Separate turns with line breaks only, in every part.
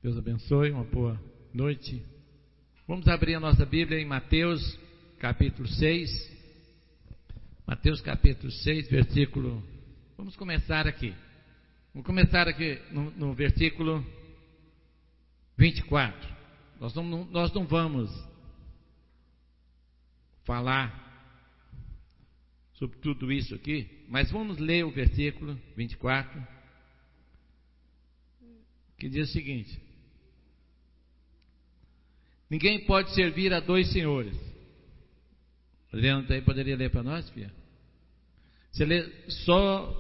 Deus abençoe, uma boa noite. Vamos abrir a nossa Bíblia em Mateus capítulo 6. Mateus capítulo 6, versículo... Vamos começar aqui. Vamos começar aqui no versículo 24. Nós não vamos falar sobre tudo isso aqui, mas vamos ler o versículo 24, que diz o seguinte: ninguém pode servir a dois senhores. Leandro aí poderia ler para nós, filha? Você lê só...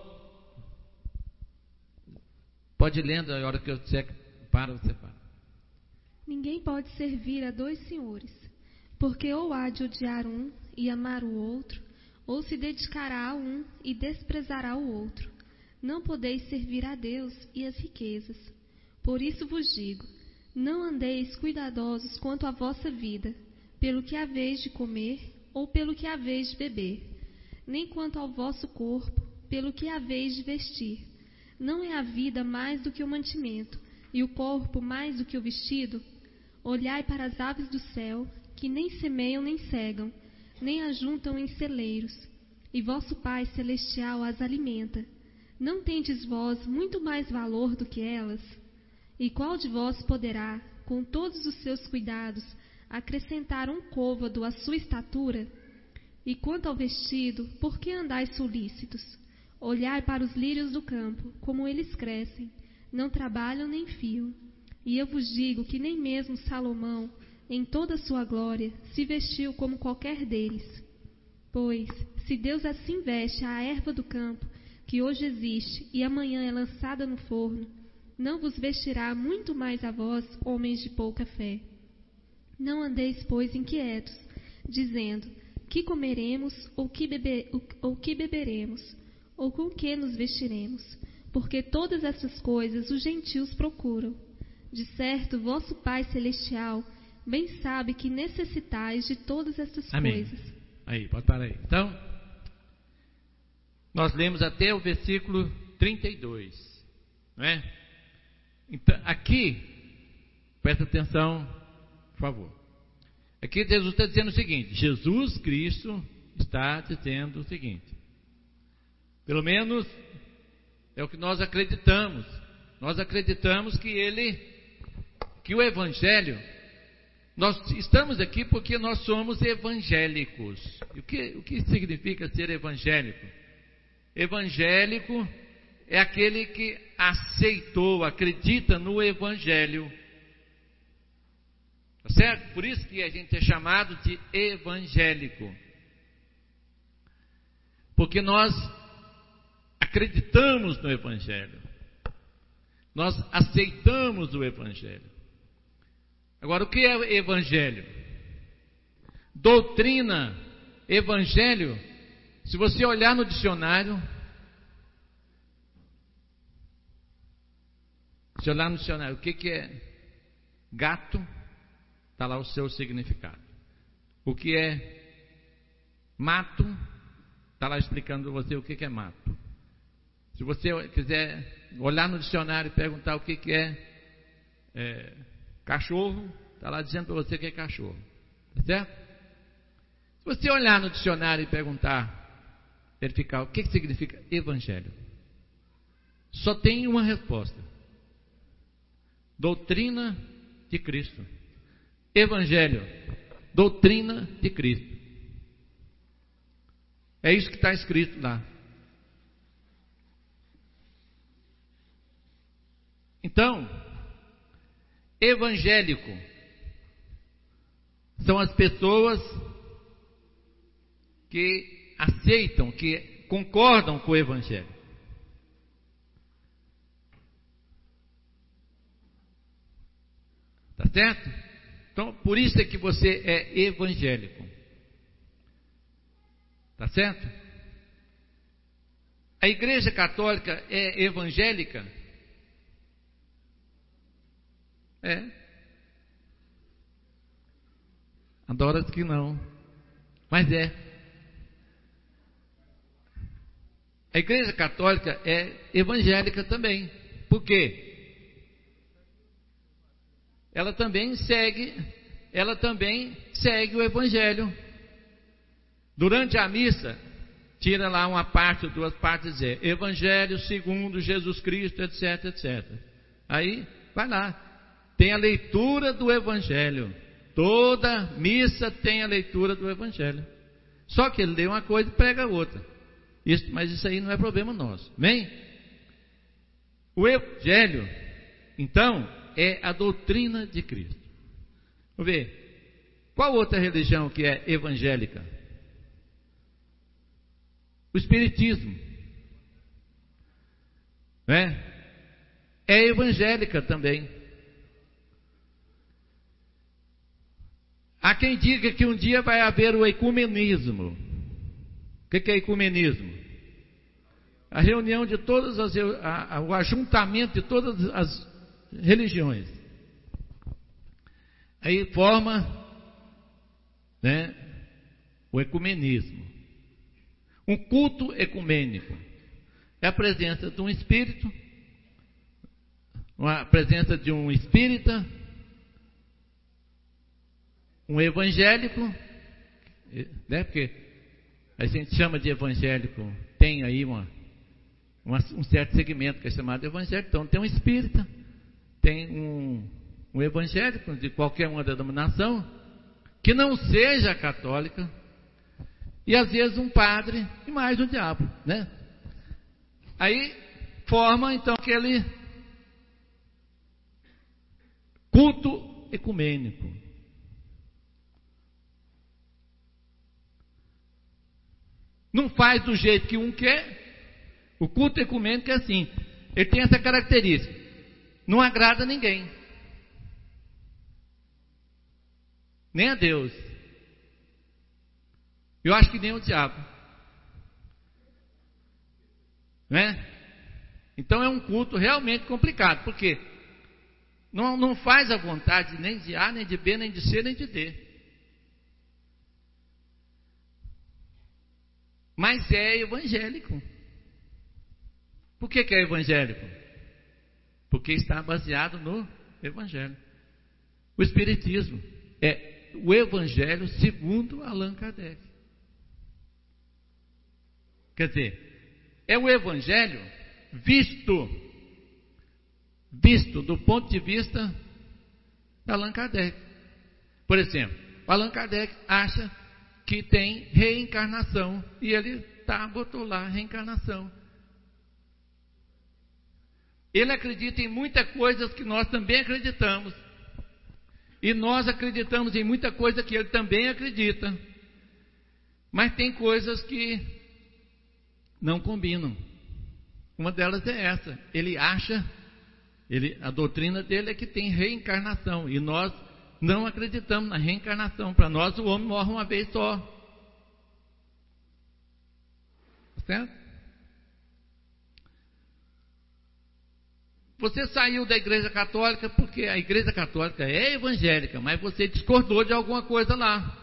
Pode ir lendo, a hora que eu disser para, você para.
Ninguém pode servir a dois senhores, porque ou há de odiar um e amar o outro, ou se dedicará a um e desprezará o outro. Não podeis servir a Deus e as riquezas. Por isso vos digo, não andeis cuidadosos quanto à vossa vida, pelo que haveis de comer ou pelo que haveis de beber, nem quanto ao vosso corpo, pelo que haveis de vestir. Não é a vida mais do que o mantimento, e o corpo mais do que o vestido? Olhai para as aves do céu, que nem semeiam nem cegam, nem ajuntam em celeiros, e vosso Pai Celestial as alimenta. Não tendes vós muito mais valor do que elas? E qual de vós poderá, com todos os seus cuidados, acrescentar um côvado à sua estatura? E quanto ao vestido, por que andais solícitos? Olhai para os lírios do campo, como eles crescem, não trabalham nem fiam. E eu vos digo que nem mesmo Salomão, em toda a sua glória, se vestiu como qualquer deles. Pois, se Deus assim veste a erva do campo, que hoje existe e amanhã é lançada no forno, não vos vestirá muito mais a vós, homens de pouca fé. Não andeis, pois, inquietos, dizendo, que comeremos ou que beberemos, ou com que nos vestiremos? Porque todas essas coisas os gentios procuram. De certo, vosso Pai Celestial bem sabe que necessitais de todas essas coisas.
Aí, pode parar aí. Então, nós lemos até o versículo 32, não é? Então, aqui, presta atenção, por favor. Aqui Jesus está dizendo o seguinte: Jesus Cristo está dizendo o seguinte, pelo menos é o que nós acreditamos. Nós acreditamos que o Evangelho, nós estamos aqui porque nós somos evangélicos. O que significa ser evangélico? Evangélico é aquele que aceitou, acredita no Evangelho. Tá certo? Por isso que a gente é chamado de evangélico. Porque nós acreditamos no Evangelho. Nós aceitamos o Evangelho. Agora, o que é Evangelho? Doutrina, Evangelho. Se você olhar no dicionário, o que é gato, está lá o seu significado. O que é mato, está lá explicando para você o que é mato. Se você quiser olhar no dicionário e perguntar o que é cachorro, está lá dizendo para você o que é cachorro. Tá certo? Se você olhar no dicionário e perguntar, verificar o que significa evangelho, só tem uma resposta: doutrina de Cristo. Evangelho, doutrina de Cristo. É isso que está escrito lá. Então, evangélico são as pessoas que aceitam, que concordam com o Evangelho. Tá certo? Então, por isso é que você é evangélico. Tá certo? A Igreja Católica é evangélica? É. Adora que não, mas é. A Igreja Católica é evangélica também. Por quê? ela também segue o Evangelho. Durante a missa, tira lá uma parte, duas partes, dizer Evangelho segundo Jesus Cristo, etc, etc. Aí, vai lá, tem a leitura do Evangelho. Toda missa tem a leitura do Evangelho. Só que ele lê uma coisa e prega outra. Mas isso aí não é problema nosso. Amém? O Evangelho, então, é a doutrina de Cristo. Vamos ver. Qual outra religião que é evangélica? O Espiritismo. Né? É evangélica também. Há quem diga que um dia vai haver o ecumenismo. O que é ecumenismo? A reunião de todas o ajuntamento de todas as religiões. Aí forma, né, o ecumenismo. Um culto ecumênico é a presença de um espírito, a presença de um espírita, um evangélico, né? Porque a gente chama de evangélico, tem aí um certo segmento que é chamado evangélico. Então tem um espírita, tem um evangélico de qualquer uma denominação, que não seja católica, e às vezes um padre e mais um diabo, né? Aí forma então aquele culto ecumênico. Não faz do jeito que um quer. O culto ecumênico é assim. Ele tem essa característica. Não agrada a ninguém. Nem a Deus. Eu acho que nem o diabo. Né? Então é um culto realmente complicado. Porque não faz a vontade nem de A, nem de B, nem de C, nem de D. Mas é evangélico. Por que é evangélico? Porque está baseado no Evangelho. O Espiritismo é o Evangelho segundo Allan Kardec. Quer dizer, é o Evangelho visto do ponto de vista de Allan Kardec. Por exemplo, Allan Kardec acha que tem reencarnação, e ele botou lá reencarnação. Ele acredita em muitas coisas que nós também acreditamos, e nós acreditamos em muita coisa que ele também acredita, mas tem coisas que não combinam. Uma delas é essa: ele acha, a doutrina dele é que tem reencarnação, e nós não acreditamos na reencarnação. Para nós o homem morre uma vez só. Certo? Você saiu da igreja católica porque a igreja católica é evangélica, mas você discordou de alguma coisa lá.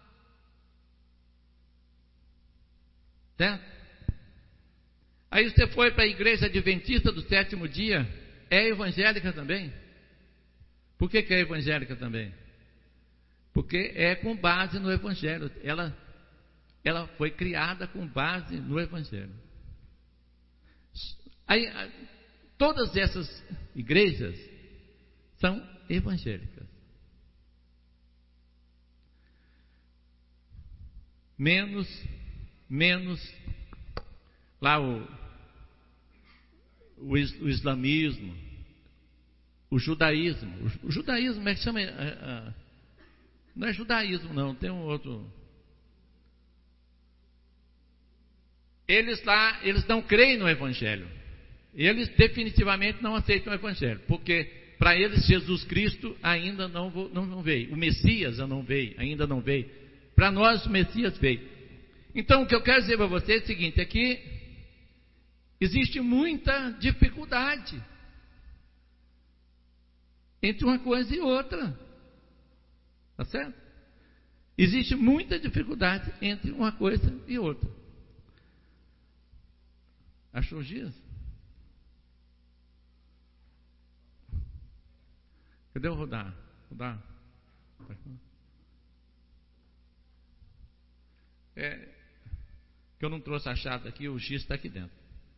Certo? Aí você foi para a igreja adventista do sétimo dia, é evangélica também? Por que é evangélica também? Porque é com base no Evangelho. Ela foi criada com base no Evangelho. Aí, todas essas igrejas são evangélicas. Menos lá o islamismo, o judaísmo. O judaísmo, como é que chama? Não é judaísmo, não, tem um outro. Eles não creem no Evangelho. Eles definitivamente não aceitam o Evangelho, porque para eles Jesus Cristo ainda não veio. O Messias ainda não veio. Para nós o Messias veio. Então o que eu quero dizer para vocês é o seguinte: é que existe muita dificuldade entre uma coisa e outra. Tá certo? Existe muita dificuldade entre uma coisa e outra. Achou disso? Cadê o rodar? Que eu não trouxe a chave aqui, o X está aqui dentro.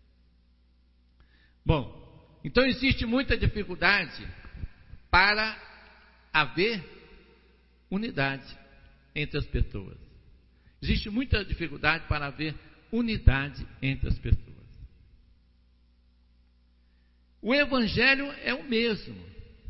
Bom, então existe muita dificuldade para haver unidade entre as pessoas. Existe muita dificuldade para haver unidade entre as pessoas. O Evangelho é o mesmo.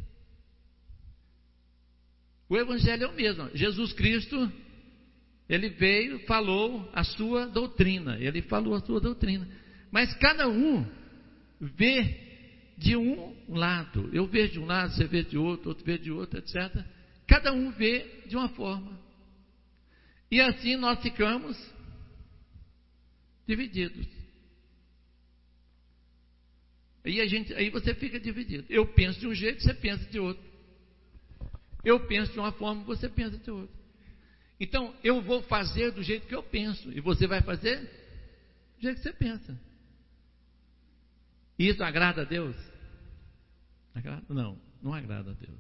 O Evangelho é o mesmo. Jesus Cristo, ele veio, falou a sua doutrina. Ele falou a sua doutrina. Mas cada um vê de um lado. Eu vejo de um lado, você vê de outro, outro vê de outro, etc. Cada um vê de uma forma. E assim nós ficamos divididos. Aí você fica dividido. Eu penso de um jeito, você pensa de outro. Eu penso de uma forma, você pensa de outra. Então, eu vou fazer do jeito que eu penso, e você vai fazer do jeito que você pensa. Isso agrada a Deus? Não agrada a Deus.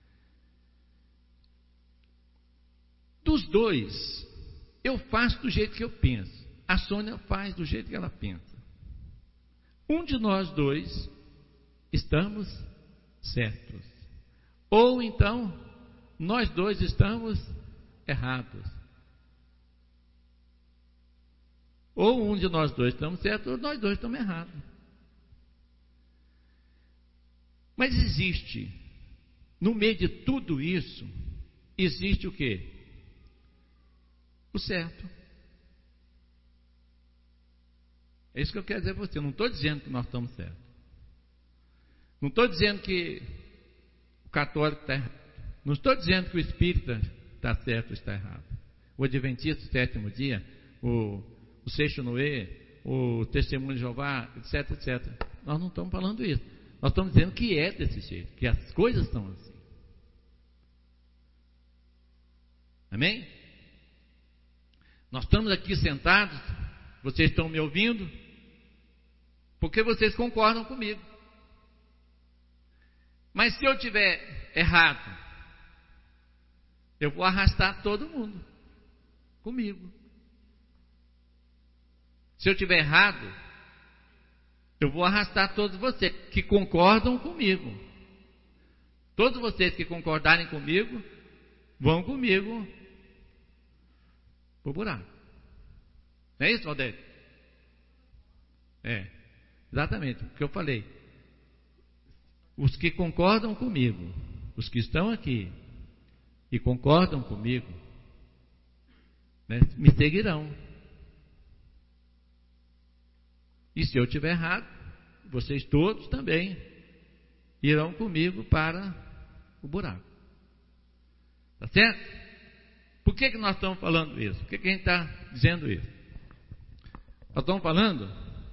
Dos dois, eu faço do jeito que eu penso. A Sônia faz do jeito que ela pensa. Um de nós dois estamos certos. Ou então, nós dois estamos errados. Ou um de nós dois estamos certos, ou nós dois estamos errados. Mas existe, no meio de tudo isso, existe o quê? O certo. É isso que eu quero dizer para você. Eu não estou dizendo que nós estamos certos. Não estou dizendo que o católico está errado. Não estou dizendo que o espírita está certo ou está errado. O adventista do sétimo dia, o sexto Noé, o testemunho de Jeová, etc, etc. Nós não estamos falando isso. Nós estamos dizendo que é desse jeito, que as coisas são assim. Amém? Nós estamos aqui sentados, vocês estão me ouvindo, porque vocês concordam comigo. Mas se eu tiver errado, eu vou arrastar todo mundo comigo. Se eu tiver errado, eu vou arrastar todos vocês que concordam comigo. Todos vocês que concordarem comigo, vão comigo pro buraco. Não é isso, Valdério? Exatamente o que eu falei. Os que concordam comigo, os que estão aqui e concordam comigo, né, me seguirão. E se eu estiver errado, vocês todos também irão comigo para o buraco. Tá certo? Por que nós estamos falando isso? Por que a gente está dizendo isso? Nós estamos falando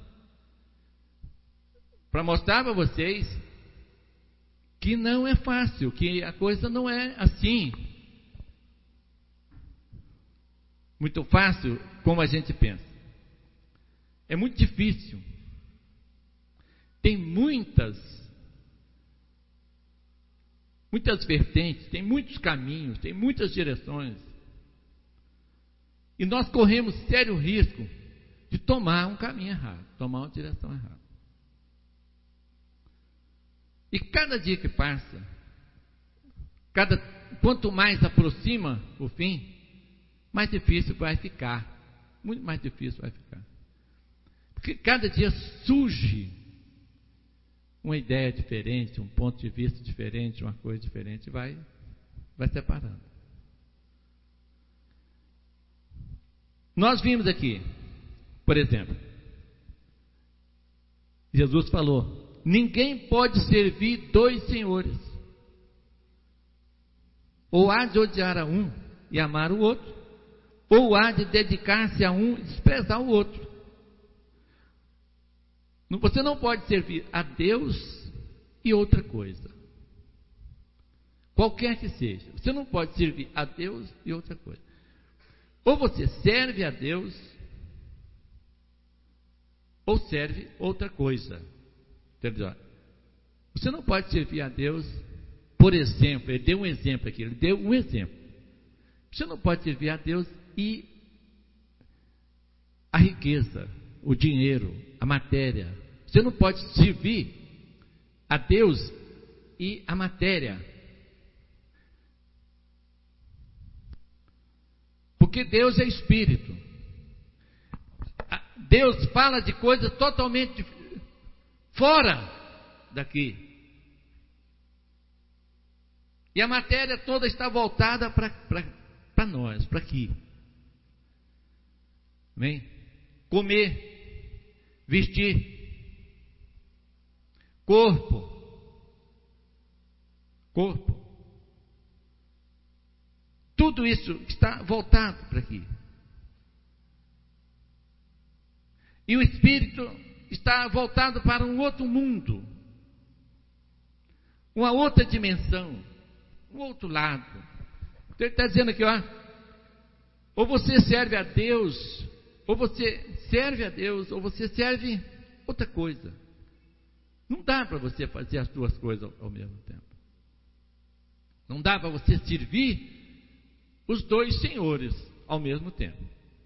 para mostrar para vocês que não é fácil, que a coisa não é assim muito fácil como a gente pensa. É muito difícil. Tem muitas vertentes, tem muitos caminhos, tem muitas direções. E nós corremos sério risco de tomar um caminho errado, tomar uma direção errada. E cada dia que passa, quanto mais aproxima o fim, mais difícil vai ficar. Muito mais difícil vai ficar. Porque cada dia surge uma ideia diferente, um ponto de vista diferente, uma coisa diferente, vai separando. Nós vimos aqui, por exemplo, Jesus falou: ninguém pode servir dois senhores. Ou há de odiar a um e amar o outro, ou há de dedicar-se a um e desprezar o outro. Você não pode servir a Deus e outra coisa. Qualquer que seja. Você não pode servir a Deus e outra coisa. Ou você serve a Deus, ou serve outra coisa. Entendeu? Você não pode servir a Deus por exemplo, ele deu um exemplo aqui, Você não pode servir a Deus e a riqueza, o dinheiro, a matéria. Você não pode servir a Deus e a matéria. Porque Deus é espírito. Deus fala de coisas totalmente fora daqui. E a matéria toda está voltada para nós, para aqui. Amém? Comer, vestir, corpo. Tudo isso está voltado para aqui. E o espírito está voltado para um outro mundo, uma outra dimensão, um outro lado. Então ele está dizendo aqui, ou você serve a Deus, ou você serve outra coisa. Não dá para você fazer as duas coisas ao mesmo tempo. Não dá para você servir os dois senhores ao mesmo tempo.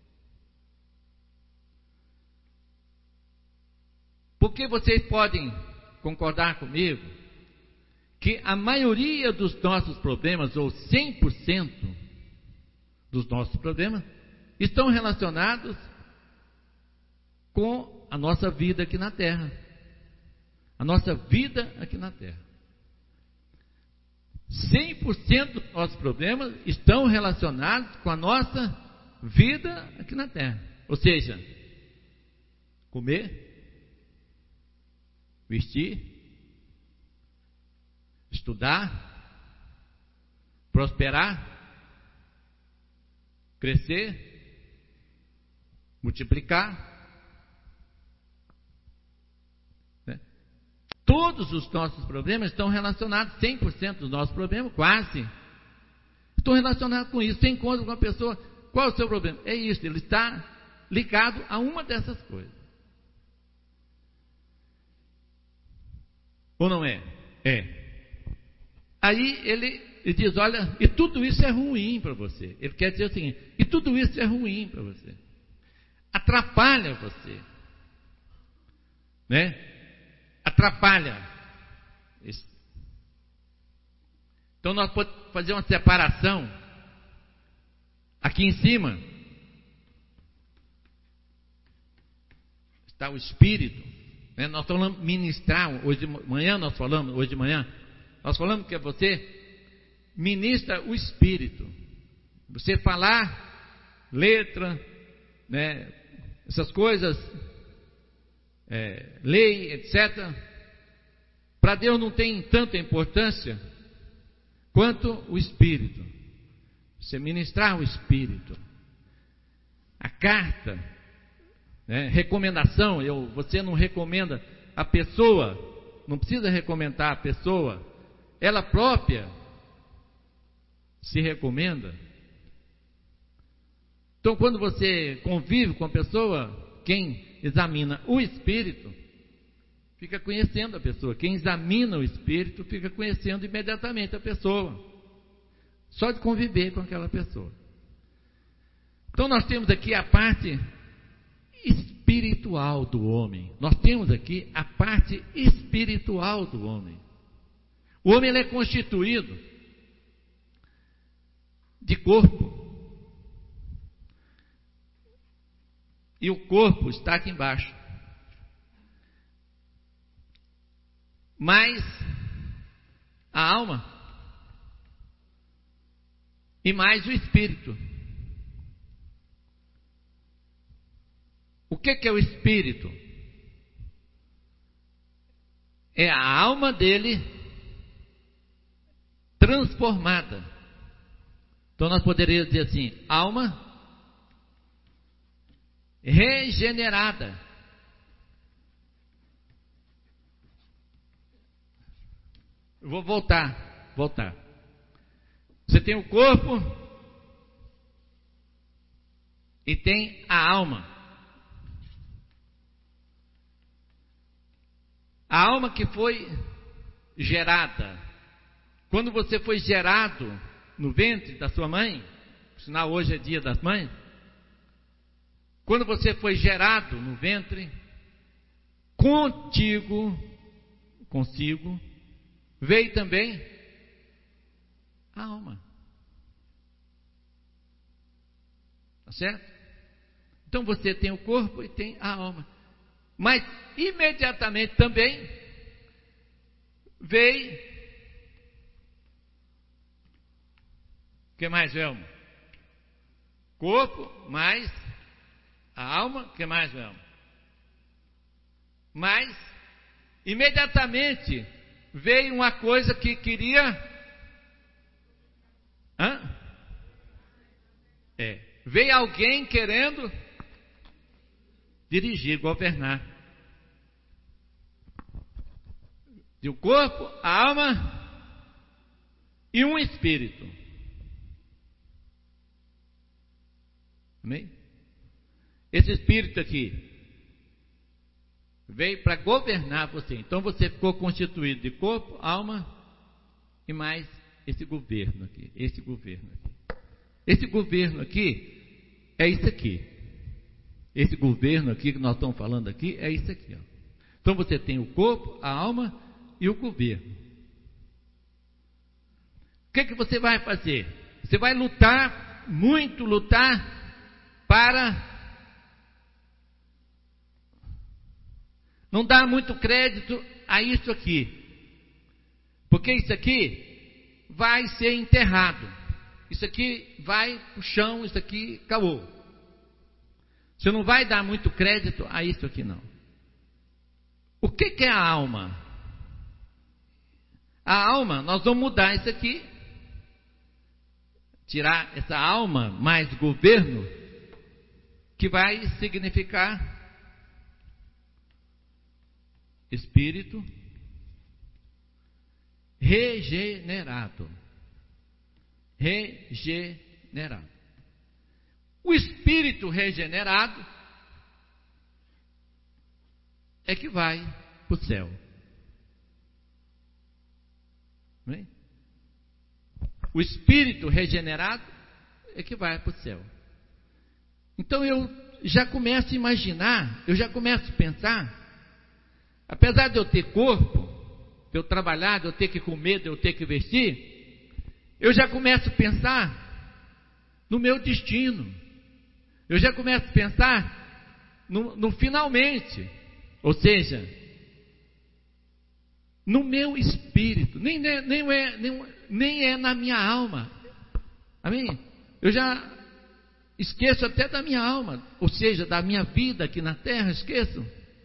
Porque vocês podem concordar comigo que a maioria dos nossos problemas, ou 100% dos nossos problemas, estão relacionados com a nossa vida aqui na Terra. A nossa vida aqui na Terra. 100% dos nossos problemas estão relacionados com a nossa vida aqui na Terra. Ou seja, comer, vestir, estudar, prosperar, crescer, multiplicar. Todos os nossos problemas estão relacionados, 100% dos nossos problemas, quase, estão relacionados com isso. Você encontra com uma pessoa, qual é o seu problema? É isso, ele está ligado a uma dessas coisas. Ou não é? É. Aí ele diz, olha, e tudo isso é ruim para você. Ele quer dizer o seguinte, e tudo isso é ruim para você. Atrapalha você. Né? Atrapalha. Então nós podemos fazer uma separação. Aqui em cima está o espírito. Né? Nós falamos ministrar hoje de manhã, nós falamos que você ministra o espírito. Você falar, letra, né? Essas coisas, lei, etc. Para Deus não tem tanta importância quanto o espírito. Você ministrar o espírito. A carta, né? Recomendação, você não recomenda a pessoa, não precisa recomendar a pessoa, ela própria se recomenda. Então, quando você convive com a pessoa, quem examina o espírito fica conhecendo a pessoa. Quem examina o espírito fica conhecendo imediatamente a pessoa, só de conviver com aquela pessoa. Então nós temos aqui a parte espiritual do homem. Nós temos aqui a parte espiritual do homem. O homem, ele é constituído de corpo. E o corpo está aqui embaixo. Mais a alma e mais o espírito. O que é o espírito? É a alma dele transformada. Então nós poderíamos dizer assim, alma regenerada. Eu vou voltar. Você tem o corpo e tem a alma. A alma que foi gerada Quando você foi gerado no ventre da sua mãe, por sinal hoje é dia das mães, quando você foi gerado no ventre, consigo, veio também a alma. Tá certo? Então você tem o corpo e tem a alma. Mas imediatamente também veio. O que mais, Velma? Corpo mais a alma. O que mais, Velma? Mas imediatamente veio uma coisa que queria. Veio alguém querendo dirigir, governar. E o corpo, a alma e um espírito. Amém? Esse espírito aqui veio para governar você. Então você ficou constituído de corpo, alma e mais esse governo aqui. Esse governo aqui é isso aqui. Esse governo aqui que nós estamos falando aqui é isso aqui. Ó. Então você tem o corpo, a alma e o governo. O que você vai fazer? Você vai lutar, muito lutar, para não dar muito crédito a isso aqui. Porque isso aqui vai ser enterrado. Isso aqui vai para o chão, isso aqui acabou. Você não vai dar muito crédito a isso aqui não. O que é a alma? A alma, nós vamos mudar isso aqui. Tirar essa alma mais governo, que vai significar espírito regenerado. Regenerado. O espírito regenerado é que vai para o céu. Bem? O espírito regenerado é que vai para o céu. Então eu já começo a imaginar, eu já começo a pensar, apesar de eu ter corpo, de eu trabalhar, de eu ter que comer, de eu ter que vestir, eu já começo a pensar no meu destino. Eu já começo a pensar no finalmente. Ou seja, no meu espírito. Nem é na minha alma. Amém? Eu já esqueço até da minha alma. Ou seja, da minha vida aqui na terra, esqueço.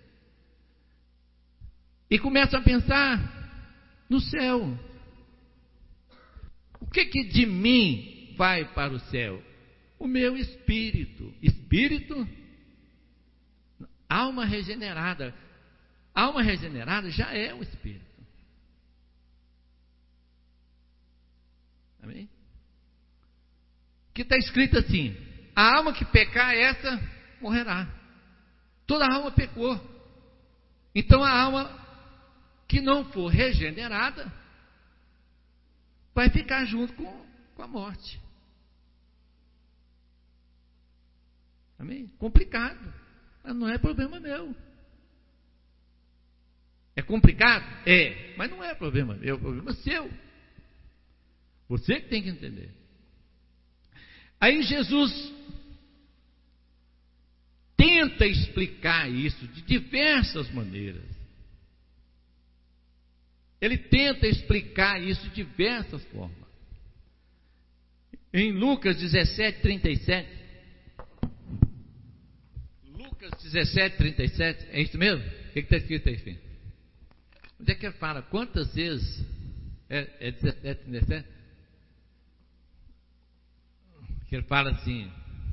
E começo a pensar no céu. O que de mim vai para o céu? O meu espírito. Espírito, alma regenerada. Alma regenerada já é o espírito. Amém? Que está escrito assim: a alma que pecar, essa morrerá. Toda alma pecou. Então a alma que não for regenerada vai ficar junto com a morte. Amém? Complicado. Mas não é problema meu. É complicado? É. Mas não é problema meu, é problema seu. Você que tem que entender. Aí Jesus tenta explicar isso de diversas maneiras. Ele tenta explicar isso de diversas formas. Em Lucas 17:37. Lucas 17:37. É isso mesmo? O que está escrito aí, filho? Onde é que ele fala? Quantas vezes? É 17:37? Que ele fala assim.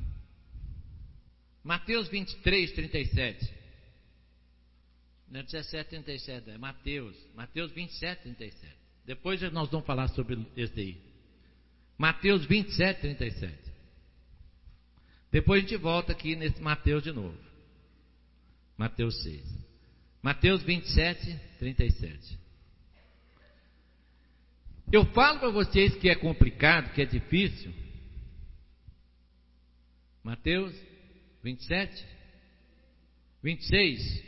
Mateus 23:37. Não é 17:37, é Mateus 27:37. Depois nós vamos falar sobre esse aí. Mateus 27:37. Depois a gente volta aqui nesse Mateus de novo. Mateus 6. Mateus 27:37. Eu falo para vocês que é complicado, que é difícil. Mateus 27, 26.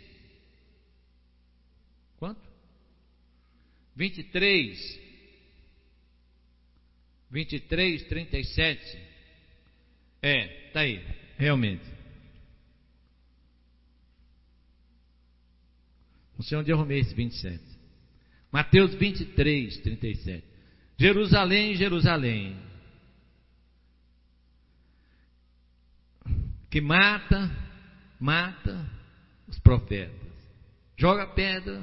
Quanto? 23, 37. Está aí, realmente. Não sei onde eu arrumei esse 27. Mateus 23, 37. Jerusalém, Jerusalém, que mata os profetas, joga pedra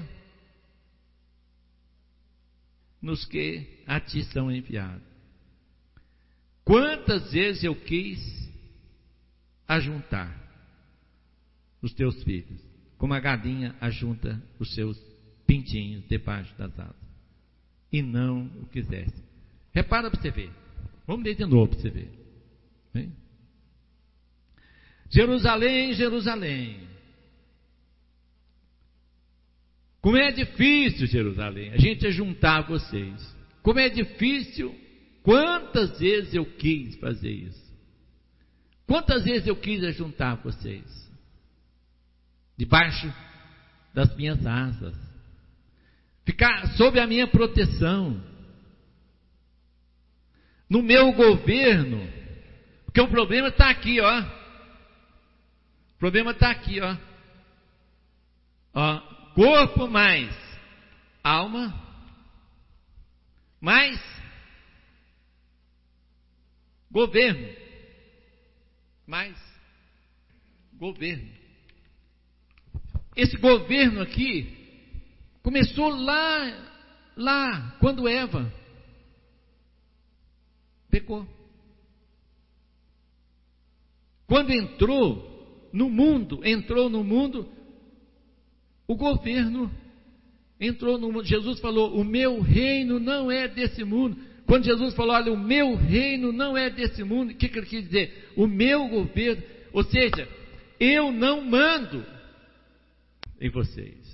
nos que a ti são enviados. Quantas vezes eu quis ajuntar os teus filhos, como a galinha ajunta os seus pintinhos debaixo das asas, e não o quisesse. Repara para você ver. Vamos ler de novo para você ver. Hein? Jerusalém, Jerusalém, como é difícil, Jerusalém, a gente juntar vocês. Como é difícil. Quantas vezes eu quis fazer isso? Quantas vezes eu quis ajuntar vocês debaixo das minhas asas, ficar sob a minha proteção, no meu governo, porque o problema está aqui, ó. O problema está aqui, ó. Corpo mais alma mais governo, mais governo. Esse governo aqui começou lá quando Eva pecou. Quando entrou no mundo, o governo entrou no mundo. Jesus falou: o meu reino não é desse mundo. Quando Jesus falou: olha, o meu reino não é desse mundo, o que ele quis dizer? O meu governo, ou seja, eu não mando em vocês.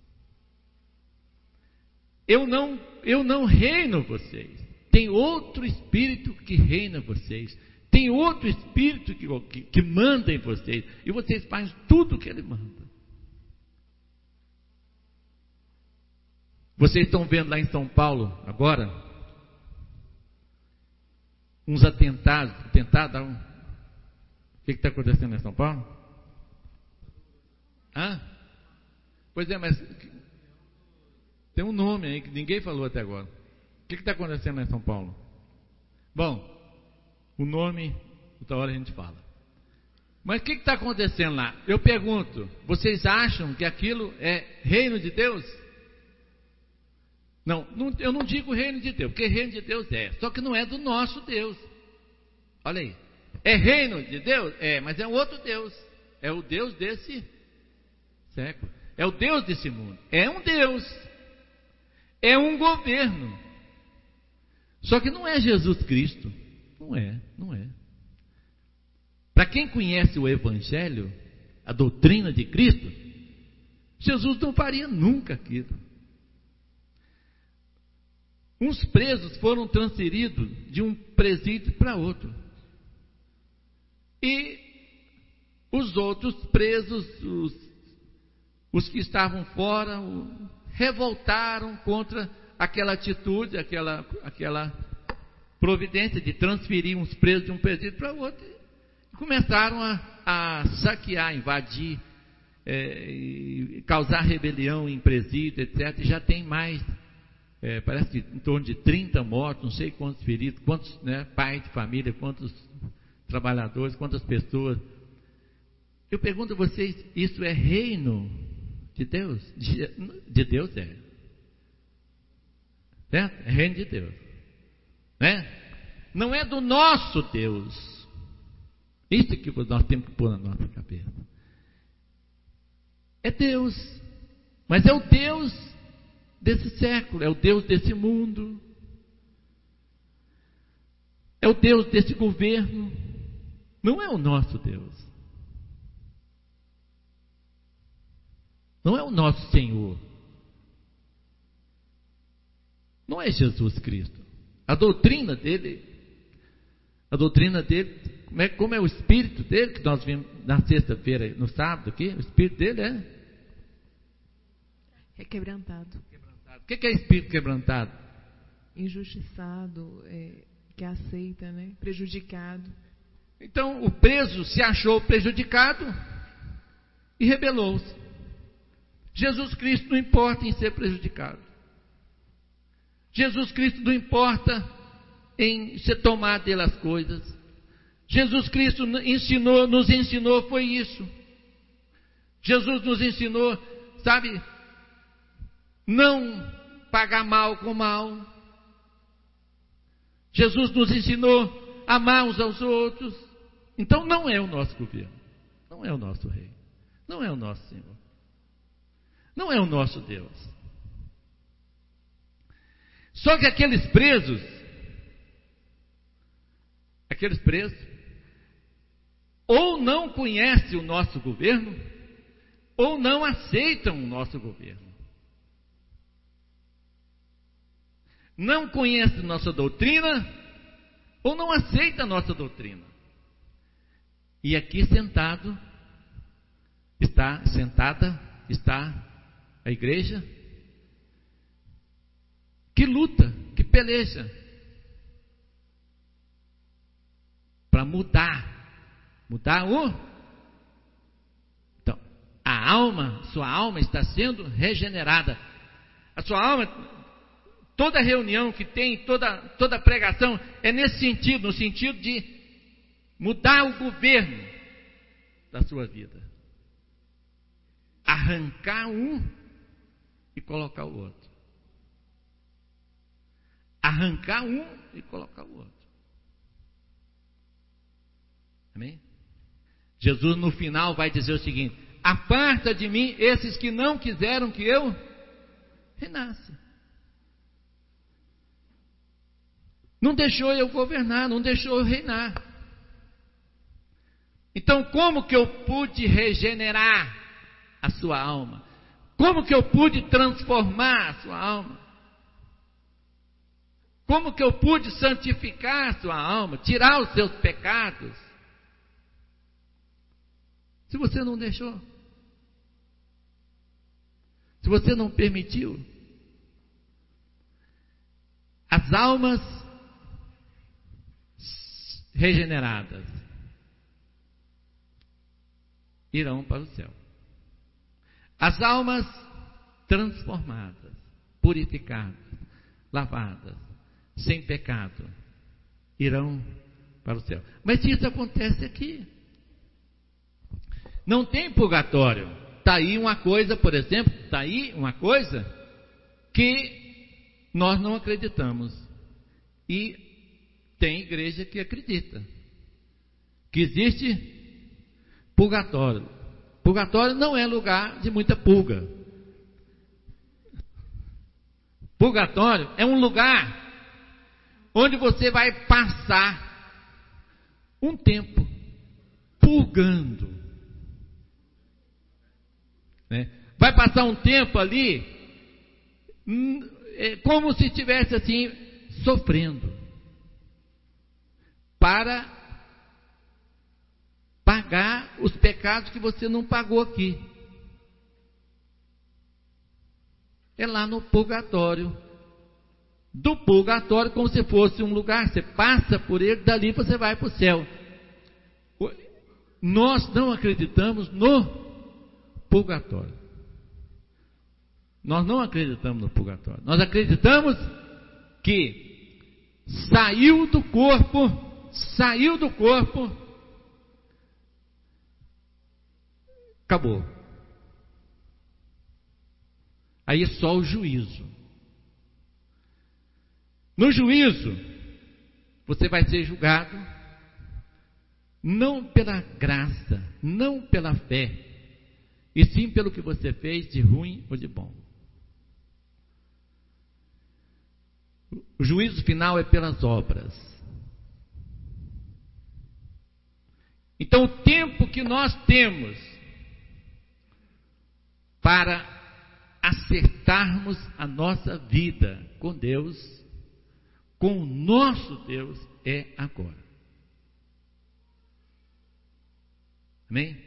Eu não reino vocês. Tem outro espírito que reina vocês. Tem outro espírito que manda em vocês. E vocês fazem tudo o que ele manda. Vocês estão vendo lá em São Paulo agora uns atentados. O que está acontecendo em São Paulo? Pois é, mas tem um nome aí que ninguém falou até agora. O que está acontecendo lá em São Paulo? Bom, o nome, outra hora a gente fala. Mas o que está acontecendo lá? Eu pergunto, vocês acham que aquilo é reino de Deus? Não, eu não digo reino de Deus, porque reino de Deus só que não é do nosso Deus. Olha aí, é reino de Deus? Mas é um outro Deus, é o Deus desse século, é o Deus desse mundo, é um Deus, é um governo, só que não é Jesus Cristo, não é. Para quem conhece o Evangelho, a doutrina de Cristo, Jesus não faria nunca aquilo. Uns presos foram transferidos de um presídio para outro. E os outros presos, os que estavam fora, revoltaram contra aquela atitude, aquela providência de transferir uns presos de um presídio para outro. E começaram a saquear, invadir, causar rebelião em presídio, etc. E já tem mais... parece que em torno de 30 mortos, não sei quantos feridos, quantos pais de família, quantos trabalhadores, quantas pessoas. Eu pergunto a vocês, isso é reino de Deus? De Deus certo? É reino de Deus, não é do nosso Deus. Isso que nós temos que pôr na nossa cabeça. É Deus, mas é o Deus desse século, é o Deus desse mundo, é o Deus desse governo, não é o nosso Deus, não é o nosso Senhor. não é Jesus Cristo. A doutrina dele, como é o espírito dele, que nós vimos na sexta-feira, no sábado aqui, o espírito dele
é quebrantado.
O que é espírito quebrantado?
Injustiçado, que aceita, né? Prejudicado.
Então o preso se achou prejudicado e rebelou-se. Jesus Cristo não importa em ser prejudicado. Jesus Cristo não importa em ser tomado dele as coisas. Jesus Cristo nos ensinou foi isso. Jesus nos ensinou, sabe, não pagar mal com mal. Jesus nos ensinou a amar uns aos outros. Então não é o nosso governo, não é o nosso rei, não é o nosso Senhor, não é o nosso Deus. Só que aqueles presos, ou não conhecem o nosso governo, ou não aceitam o nosso governo. Não conhecem nossa doutrina, ou não aceitam a nossa doutrina. E aqui sentada está a igreja que luta, que peleja para mudar o. Então, sua alma está sendo regenerada. A sua alma, toda reunião que tem, toda pregação é nesse sentido, no sentido de mudar o governo da sua vida. Arrancar um e colocar o outro. Arrancar um e colocar o outro. Amém? Jesus no final vai dizer o seguinte: aparta de mim esses que não quiseram que eu reinasse. Não deixou eu governar, não deixou eu reinar. Então, como que eu pude regenerar a sua alma? Como que eu pude transformar a sua alma? Como que eu pude santificar a sua alma? Tirar os seus pecados? Se você não deixou, se você não permitiu, as almas regeneradas irão para o céu. As almas transformadas, purificadas, lavadas, sem pecado, irão para o céu. Mas isso acontece aqui. Não tem purgatório. Está aí uma coisa, por exemplo, que nós não acreditamos. E tem igreja que acredita que existe purgatório. Purgatório não é lugar de muita pulga. Purgatório é um lugar onde você vai passar um tempo purgando. Vai passar um tempo ali, como se estivesse assim, sofrendo, para pagar os pecados que você não pagou aqui. É lá no purgatório. Do purgatório, como se fosse um lugar, você passa por ele, dali você vai para o céu. Nós não acreditamos no purgatório. Nós não acreditamos no purgatório. Nós acreditamos que saiu do corpo, acabou. Aí é só o juízo. No juízo, você vai ser julgado não pela graça, não pela fé, e sim pelo que você fez de ruim ou de bom. O juízo final é pelas obras. Então, o tempo que nós temos para acertarmos a nossa vida com Deus, com o nosso Deus, é agora. Amém?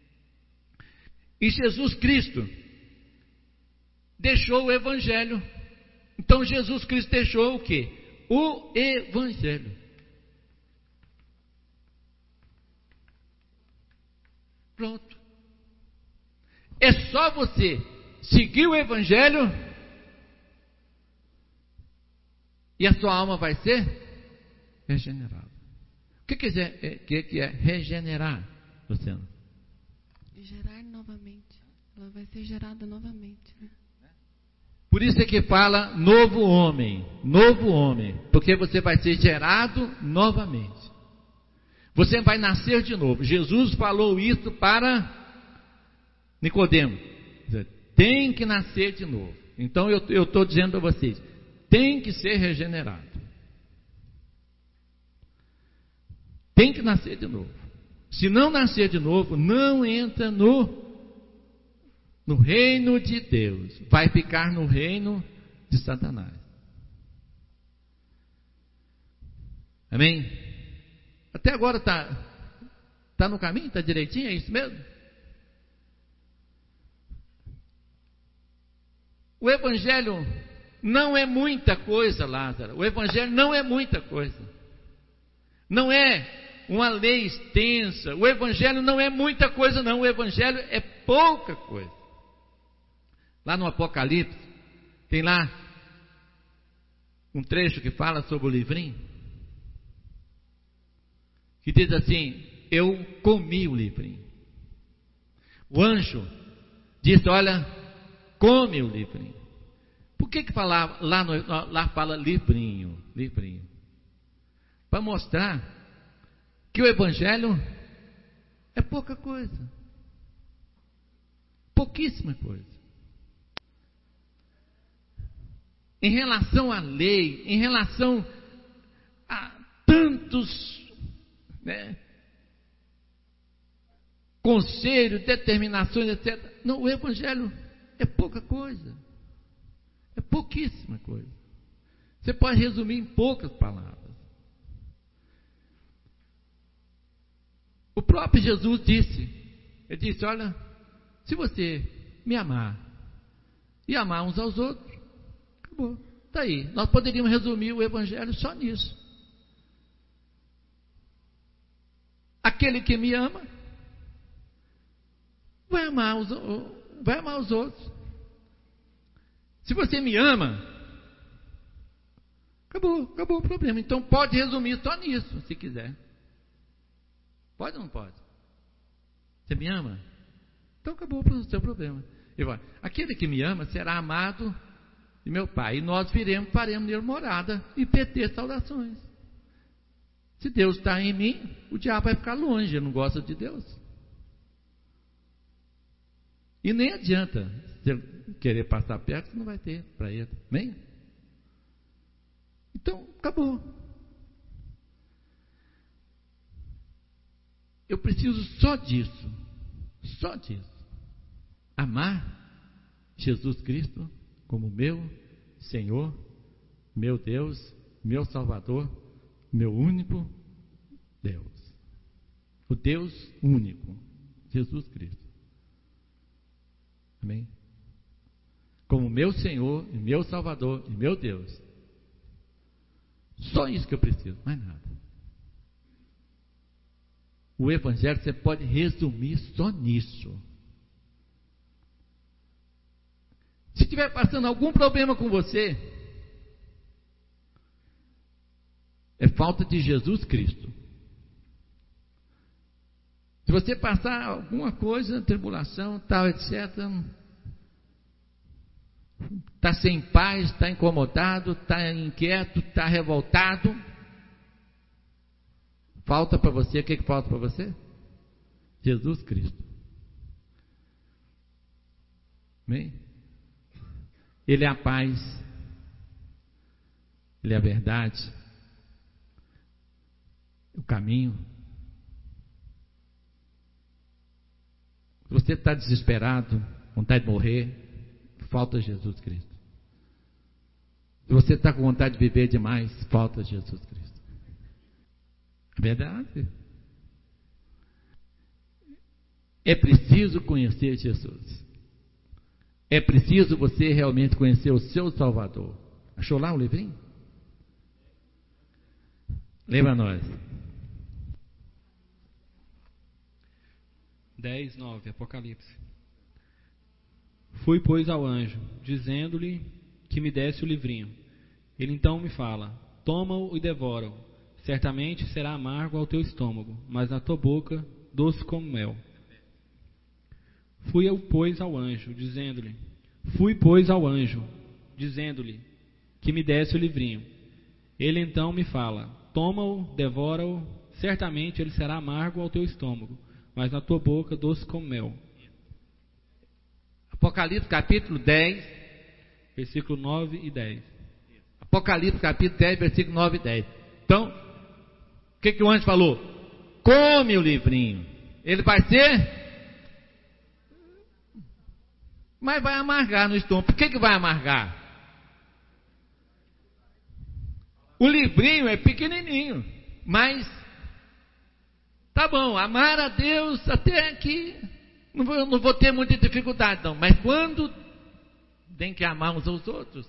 E Jesus Cristo deixou o Evangelho. Então Jesus Cristo deixou o quê? O Evangelho. Pronto. É só você seguir o Evangelho e a sua alma vai ser regenerada. O que é regenerar, Luciano?
Gerar novamente. Ela vai ser gerada novamente, né?
Por isso é que fala novo homem, porque você vai ser gerado novamente. Você vai nascer de novo. Jesus falou isso para Nicodemo. Tem que nascer de novo. Então eu estou dizendo para vocês, tem que ser regenerado. Tem que nascer de novo. Se não nascer de novo, não entra no reino de Deus. Vai ficar no reino de Satanás. Amém? Até agora está no caminho? Está direitinho? É isso mesmo? O Evangelho não é muita coisa, Lázaro. O Evangelho não é muita coisa. Não é uma lei extensa. O Evangelho não é muita coisa, não. O Evangelho é pouca coisa. Lá no Apocalipse, tem lá um trecho que fala sobre o livrinho, que diz assim: eu comi o livrinho. O anjo disse: olha, come o livrinho. Por que fala, lá fala livrinho? Livrinho. Para mostrar que o Evangelho é pouca coisa. Pouquíssima coisa. Em relação à lei, em relação a tantos conselhos, determinações, etc. Não, o Evangelho é pouca coisa. É pouquíssima coisa. Você pode resumir em poucas palavras. O próprio Jesus disse, ele disse: olha, se você me amar e amar uns aos outros, acabou, está aí. Nós poderíamos resumir o Evangelho só nisso. Aquele que me ama vai amar os outros. Se você me ama, acabou o problema. Então pode resumir só nisso, se quiser. Pode ou não pode? Você me ama? Então acabou o seu problema. Aquele que me ama será amado de meu Pai, e nós faremos nele morada e ter saudações. Se Deus está em mim, o diabo vai ficar longe, ele não gosta de Deus. E nem adianta se ele querer passar perto, não vai ter para ele. Amém? Então, acabou. Eu preciso só disso. Só disso. Amar Jesus Cristo como meu Senhor, meu Deus, meu Salvador, meu único Deus. O Deus único, Jesus Cristo. Amém? Como meu Senhor, e meu Salvador, e meu Deus. Só isso que eu preciso, mais nada. O Evangelho você pode resumir só nisso. Se estiver passando algum problema com você, é falta de Jesus Cristo. Se você passar alguma coisa, tribulação, tal, etc., está sem paz, está incomodado, está inquieto, está revoltado, falta para você, o que falta para você? Jesus Cristo. Amém? Ele é a paz, Ele é a verdade, o caminho. Se você está desesperado, vontade de morrer, falta Jesus Cristo. Se você está com vontade de viver demais, falta Jesus Cristo. É verdade. É preciso conhecer Jesus. É preciso você realmente conhecer o seu Salvador. Achou lá o livrinho? Lê para nós.
10:9, Apocalipse. Fui, pois, ao anjo, dizendo-lhe que me desse o livrinho. Ele então me fala: toma-o e devora-o. Certamente será amargo ao teu estômago, mas na tua boca doce como mel. Fui, pois, ao anjo, dizendo-lhe que me desse o livrinho. Ele então me fala: toma-o, devora-o. Certamente ele será amargo ao teu estômago, mas na tua boca doce como mel.
Apocalipse capítulo 10,
versículo 9 e 10.
Apocalipse capítulo 10, versículo 9 e 10. Então, o que o anjo falou? Come o livrinho. Ele vai ser, mas vai amargar no estômago. Por que vai amargar? O livrinho é pequenininho, mas tá bom, amar a Deus até aqui não vou ter muita dificuldade não, mas quando tem que amar uns aos outros,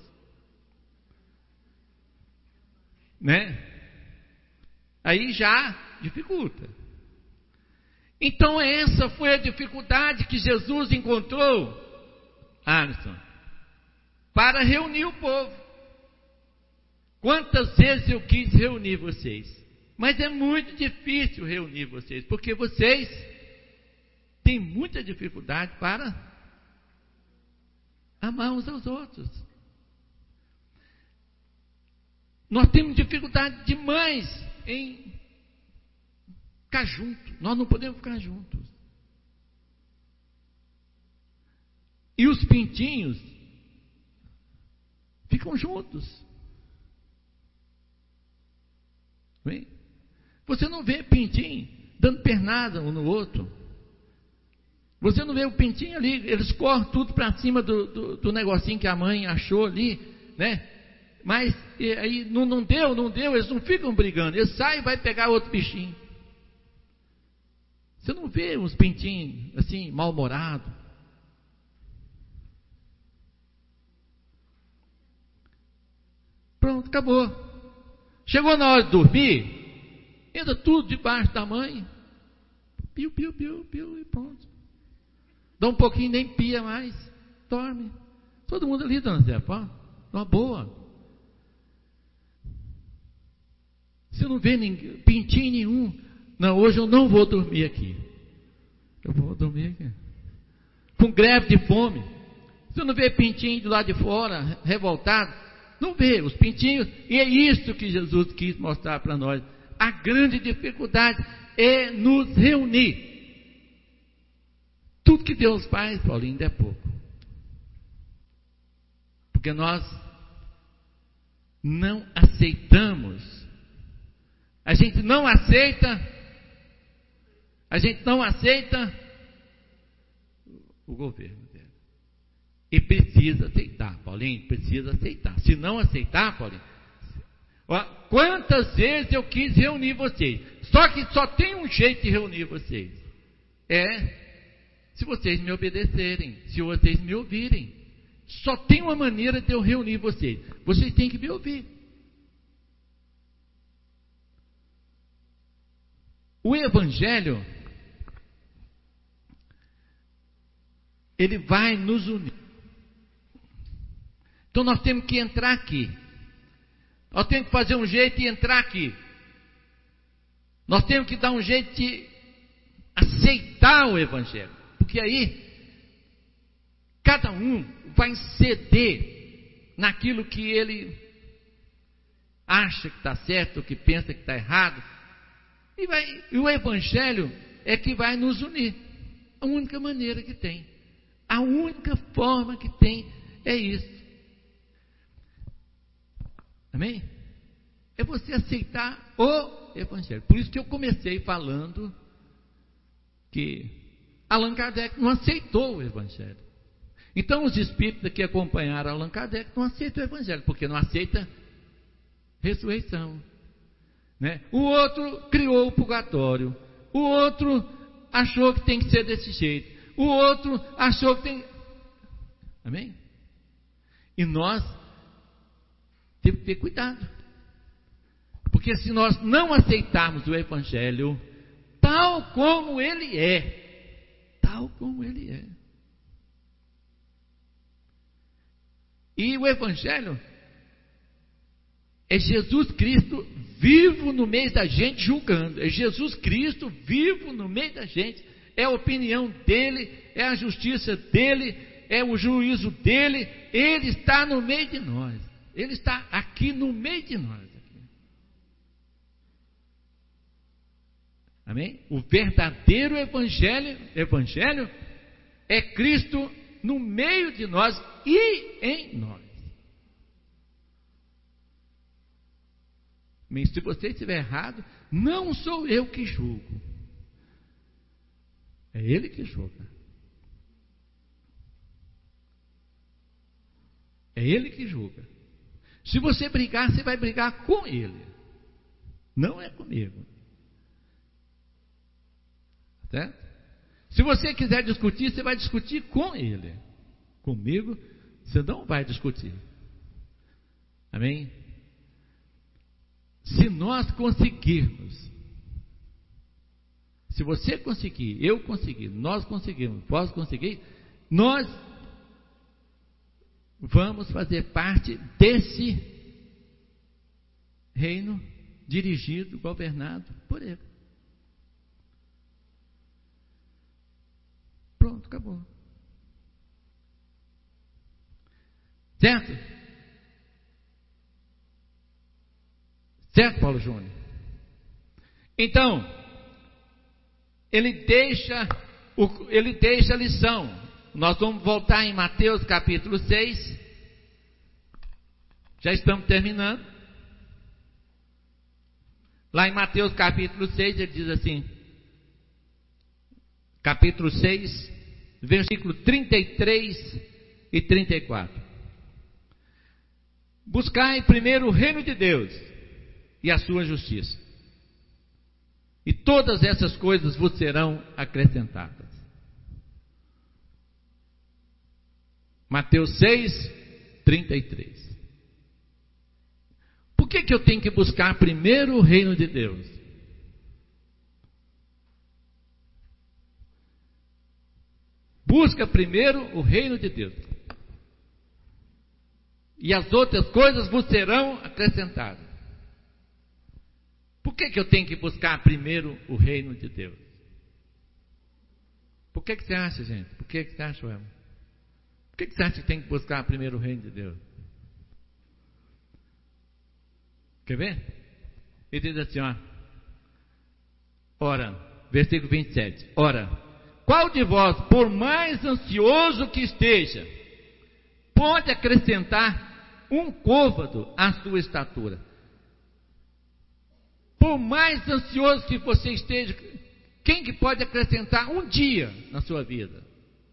né? Aí já dificulta. Então essa foi a dificuldade que Jesus encontrou, Alisson, para reunir o povo. Quantas vezes eu quis reunir vocês, mas é muito difícil reunir vocês, porque vocês têm muita dificuldade para amar uns aos outros. Nós temos dificuldade demais em ficar juntos. Nós não podemos ficar juntos. E os pintinhos ficam juntos. Bem, você não vê pintinho dando pernada um no outro. Você não vê o pintinho ali, eles correm tudo para cima do negocinho que a mãe achou ali, né? Mas aí não deu, eles não ficam brigando, eles saem e vai pegar outro bichinho. Você não vê uns pintinhos assim, mal-humorados. Pronto, acabou. Chegou na hora de dormir, entra tudo debaixo da mãe, piu, piu, piu, piu, e pronto. Dá um pouquinho, nem pia mais, dorme. Todo mundo ali, dona Zé, uma boa. Você não vê ninguém, pintinho nenhum. Não, hoje eu não vou dormir aqui. Eu vou dormir aqui. Com greve de fome. Você não vê pintinho do lado de fora, revoltado. Não vê os pintinhos. E é isso que Jesus quis mostrar para nós. A grande dificuldade é nos reunir. Tudo que Deus faz, Paulinho, é pouco. Porque nós não aceitamos. A gente não aceita o governo dele. E precisa aceitar, Paulinho, precisa aceitar. Se não aceitar, Paulinho, ó, quantas vezes eu quis reunir vocês, só que só tem um jeito de reunir vocês, se vocês me obedecerem, se vocês me ouvirem. Só tem uma maneira de eu reunir vocês, vocês têm que me ouvir. O Evangelho, ele vai nos unir. Então nós temos que entrar aqui. Nós temos que fazer um jeito de entrar aqui. Nós temos que dar um jeito de aceitar o Evangelho. Porque aí, cada um vai ceder naquilo que ele acha que está certo, que pensa que está errado. E o Evangelho é que vai nos unir. A única maneira que tem. A única forma que tem é isso. Amém? É você aceitar o Evangelho. Por isso que eu comecei falando que Allan Kardec não aceitou o Evangelho. Então os espíritas que acompanharam Allan Kardec não aceitam o Evangelho, porque não aceita ressurreição, né? O outro criou o purgatório, o outro achou que tem que ser desse jeito, o outro achou que tem... Amém? E nós temos que ter cuidado, porque se nós não aceitarmos o Evangelho tal como ele é, e o Evangelho é Jesus Cristo vivo no meio da gente julgando, é Jesus Cristo vivo no meio da gente, é a opinião dele, é a justiça dele, é o juízo dele, ele está no meio de nós, ele está aqui no meio de nós. Amém? O verdadeiro evangelho é Cristo no meio de nós e em nós. Mas se você estiver errado, não sou eu que julgo, é Ele que julga. É Ele que julga. Se você brigar, você vai brigar com Ele, não é comigo. Certo? Se você quiser discutir, você vai discutir com Ele. Comigo, você não vai discutir. Amém? Se nós conseguirmos, se você conseguir, eu conseguir, nós conseguirmos, posso conseguir, nós vamos fazer parte desse reino dirigido, governado por Ele. Pronto, acabou. Certo? Certo, Paulo Júnior? Então, ele deixa a lição. Nós vamos voltar em Mateus capítulo 6. Já estamos terminando. Lá em Mateus capítulo 6, ele diz assim, capítulo 6, versículo 33 e 34. Buscai primeiro o reino de Deus e a sua justiça, e todas essas coisas vos serão acrescentadas. Mateus 6, 33. Por que eu tenho que buscar primeiro o reino de Deus? Busca primeiro o reino de Deus, e as outras coisas vos serão acrescentadas. Por que eu tenho que buscar primeiro o reino de Deus? Por que você acha, gente? Por que você acha, Elma? Por que você acha que tem que buscar primeiro o reino de Deus? Quer ver? Ele diz assim, ó. Ora, versículo 27. Ora, qual de vós, por mais ansioso que esteja, pode acrescentar um côvado à sua estatura? Por mais ansioso que você esteja, quem que pode acrescentar um dia na sua vida?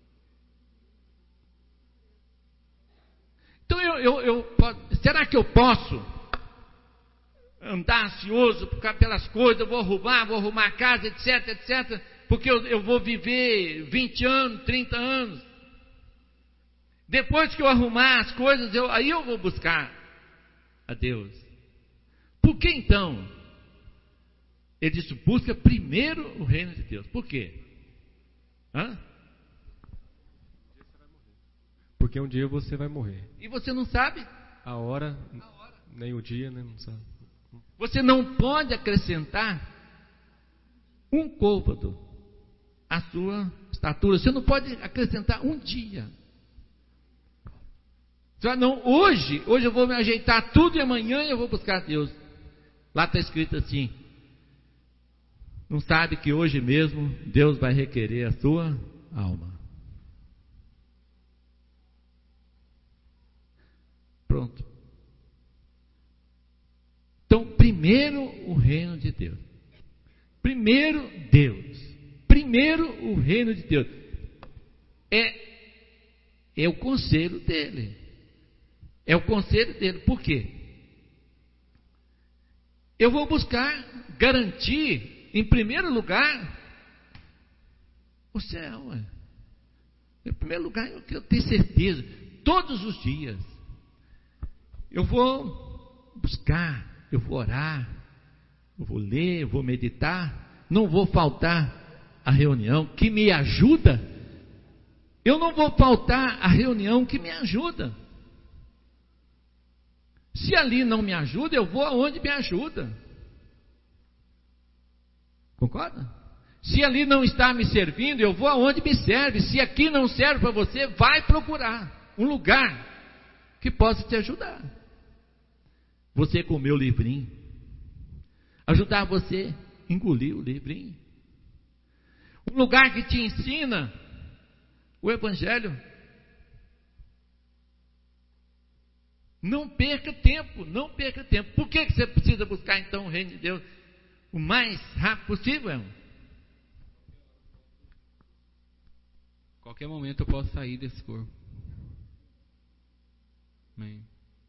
Então será que eu posso andar ansioso pelas coisas? Eu vou arrumar a casa, etc, etc, porque eu vou viver 20 anos, 30 anos. Depois que eu arrumar as coisas, aí eu vou buscar a Deus. Por que então? Ele disse, busca primeiro o reino de Deus. Por quê?
Porque um dia você vai morrer.
E você não sabe?
A hora, nem o dia, né? Não sabe.
Você não pode acrescentar um côvado à sua estatura. Você não pode acrescentar um dia. Você fala, não, hoje eu vou me ajeitar tudo e amanhã eu vou buscar Deus. Lá está escrito assim, não sabe que hoje mesmo Deus vai requerer a sua alma. Pronto. Então, primeiro o reino de Deus. Primeiro Deus. Primeiro o reino de Deus. É o conselho dele. É o conselho dele. Por quê? Eu vou buscar garantir, em primeiro lugar, o céu. Em primeiro lugar, eu tenho certeza, todos os dias, eu vou buscar, eu vou orar, eu vou ler, eu vou meditar, não vou faltar a reunião que me ajuda, eu não vou faltar a reunião que me ajuda. Se ali não me ajuda, eu vou aonde me ajuda. Concorda? Se ali não está me servindo, eu vou aonde me serve. Se aqui não serve para você, vai procurar um lugar que possa te ajudar. Você com o meu livrinho. Ajudar você a engolir o livrinho. Um lugar que te ensina o Evangelho. Não perca tempo, não perca tempo. Por que você precisa buscar então o reino de Deus o mais rápido possível?
Qualquer momento eu posso sair desse corpo. Amém.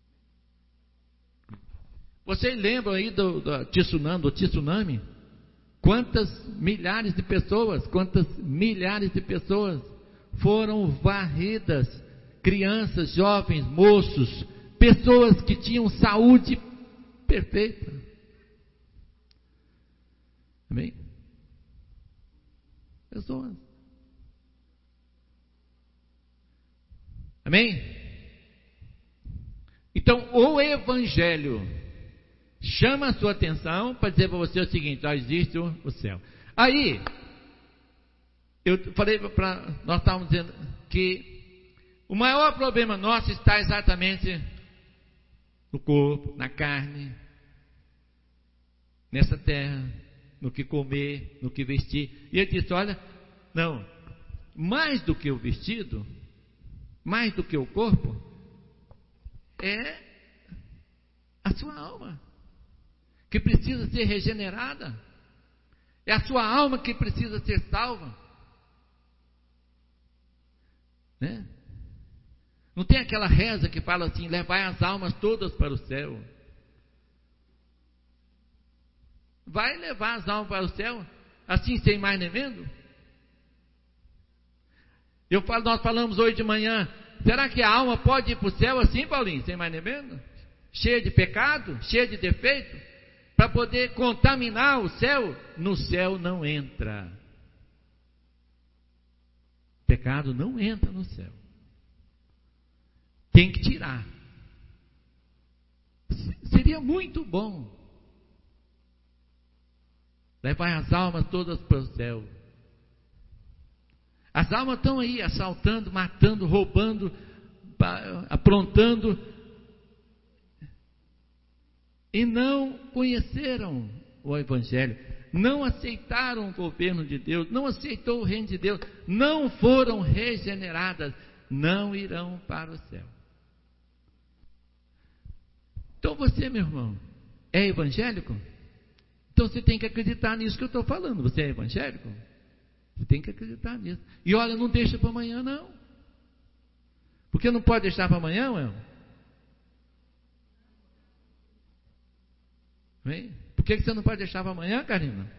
Vocês lembram aí do tsunami? Quantas milhares de pessoas foram varridas? Crianças, jovens, moços, pessoas que tinham saúde perfeita. Amém? Pessoas. Amém? Então, o Evangelho chama a sua atenção para dizer para você o seguinte: ó, existe o céu. Aí, eu falei nós estávamos dizendo que o maior problema nosso está exatamente no corpo, na carne, nessa terra, no que comer, no que vestir. E ele disse: olha, não, mais do que o vestido, mais do que o corpo, é a sua alma que precisa ser regenerada. É a sua alma que precisa ser salva. Né? Não tem aquela reza que fala assim: levai as almas todas para o céu. Vai levar as almas para o céu assim, sem mais nem menos? Nós falamos hoje de manhã, será que a alma pode ir para o céu assim, Paulinho, sem mais nem menos? Cheia de pecado, cheia de defeito, para poder contaminar o céu? No céu não entra. Pecado não entra no céu. Tem que tirar. Seria muito bom levar as almas todas para o céu. As almas estão aí assaltando, matando, roubando, aprontando, e não conheceram o Evangelho, não aceitaram o governo de Deus, não aceitou o reino de Deus, não foram regeneradas, não irão para o céu. Então você, meu irmão, é evangélico? Então você tem que acreditar nisso que eu estou falando. Você é evangélico? Você tem que acreditar nisso. E olha, não deixa para amanhã não. Porque não pode deixar para amanhã, ué? Vem? Por que você não pode deixar para amanhã, Karina?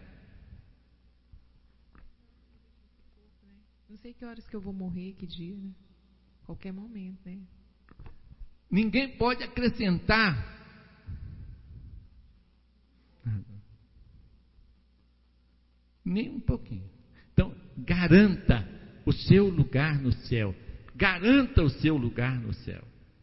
Não sei que horas que eu vou morrer, que dia, né? Qualquer momento, né?
Ninguém pode acrescentar nem um pouquinho. Então, garanta o seu lugar no céu. Garanta o seu lugar no céu.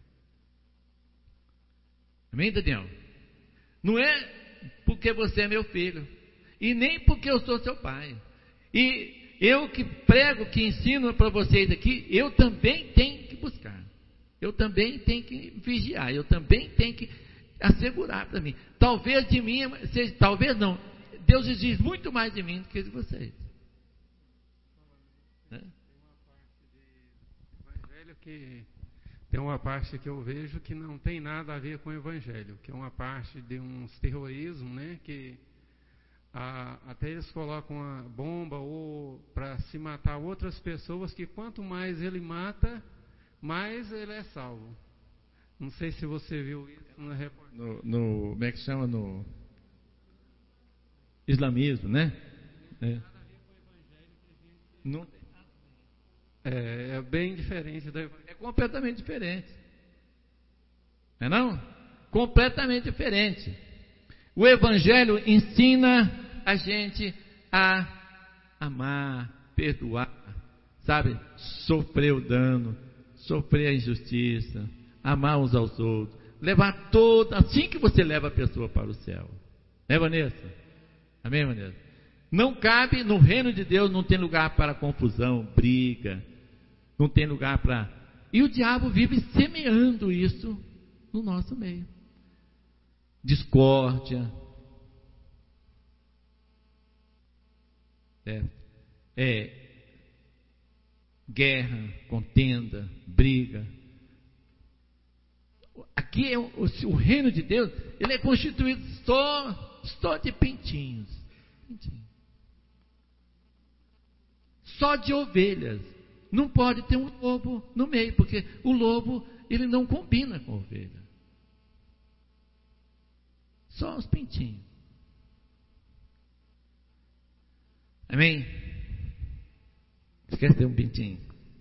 Amém, Daniel? Não é porque você é meu filho, e nem porque eu sou seu pai. E eu que prego, que ensino para vocês aqui, eu também tenho que buscar. Eu também tenho que vigiar. Eu também tenho que assegurar para mim. Talvez de mim, talvez não. Deus exige muito mais de mim do que de vocês. Né?
Tem uma parte que eu vejo que não tem nada a ver com o Evangelho, que é uma parte de uns terrorismo, né? Que até eles colocam uma bomba ou para se matar outras pessoas, que quanto mais ele mata, mas ele é salvo. Não sei se você viu isso
como é que chama? No islamismo, né? Não,
é bem diferente da
é completamente diferente. Não é não? Completamente diferente. O Evangelho ensina a gente a amar, perdoar, sabe? Sofrer o dano, sofrer a injustiça, amar uns aos outros, levar assim que você leva a pessoa para o céu. Né, Vanessa? Amém, Vanessa? Não cabe, no reino de Deus não tem lugar para confusão, briga, não tem lugar para... E o diabo vive semeando isso no nosso meio. Discórdia. Guerra, contenda, briga. Aqui é o reino de Deus, ele é constituído só de pintinhos. Só de ovelhas. Não pode ter um lobo no meio, porque o lobo, ele não combina com a ovelha. Só os pintinhos. Amém? Você quer ter um pintinho?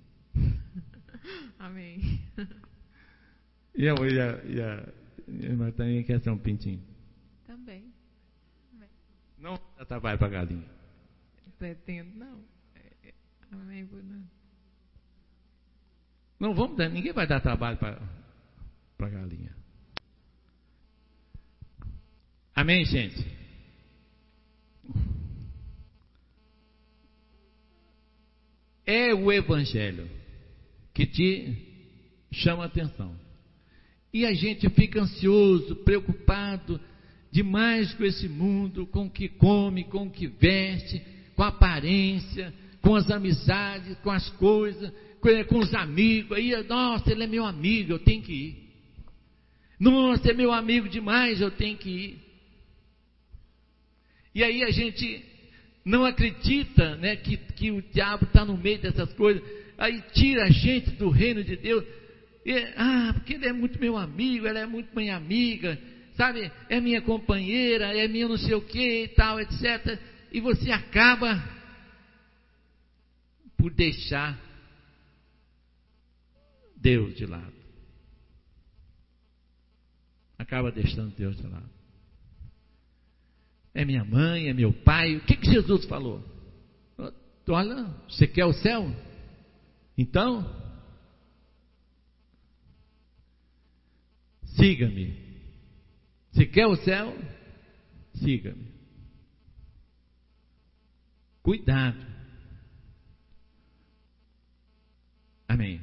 Amém.
E a irmã também quer ser um pintinho?
Também.
Não dá trabalho para a galinha.
Pretendo, não. Amém, Bruno.
Não vamos dar, ninguém vai dar trabalho para a galinha. Amém, gente? É o Evangelho que te chama a atenção. E a gente fica ansioso, preocupado demais com esse mundo, com o que come, com o que veste, com a aparência, com as amizades, com as coisas, com os amigos. Aí, nossa, ele é meu amigo, eu tenho que ir. Nossa, é meu amigo demais, eu tenho que ir. E aí a gente não acredita, né, que o diabo está no meio dessas coisas. Aí tira a gente do reino de Deus. Porque ele é muito meu amigo, ela é muito minha amiga, sabe? É minha companheira, é minha não sei o que e tal, etc. E você acaba por deixar Deus de lado. Acaba deixando Deus de lado. É minha mãe, é meu pai. O que Jesus falou? Olha, você quer o céu? Então, siga-me. Se quer o céu, siga-me. Cuidado. Amém.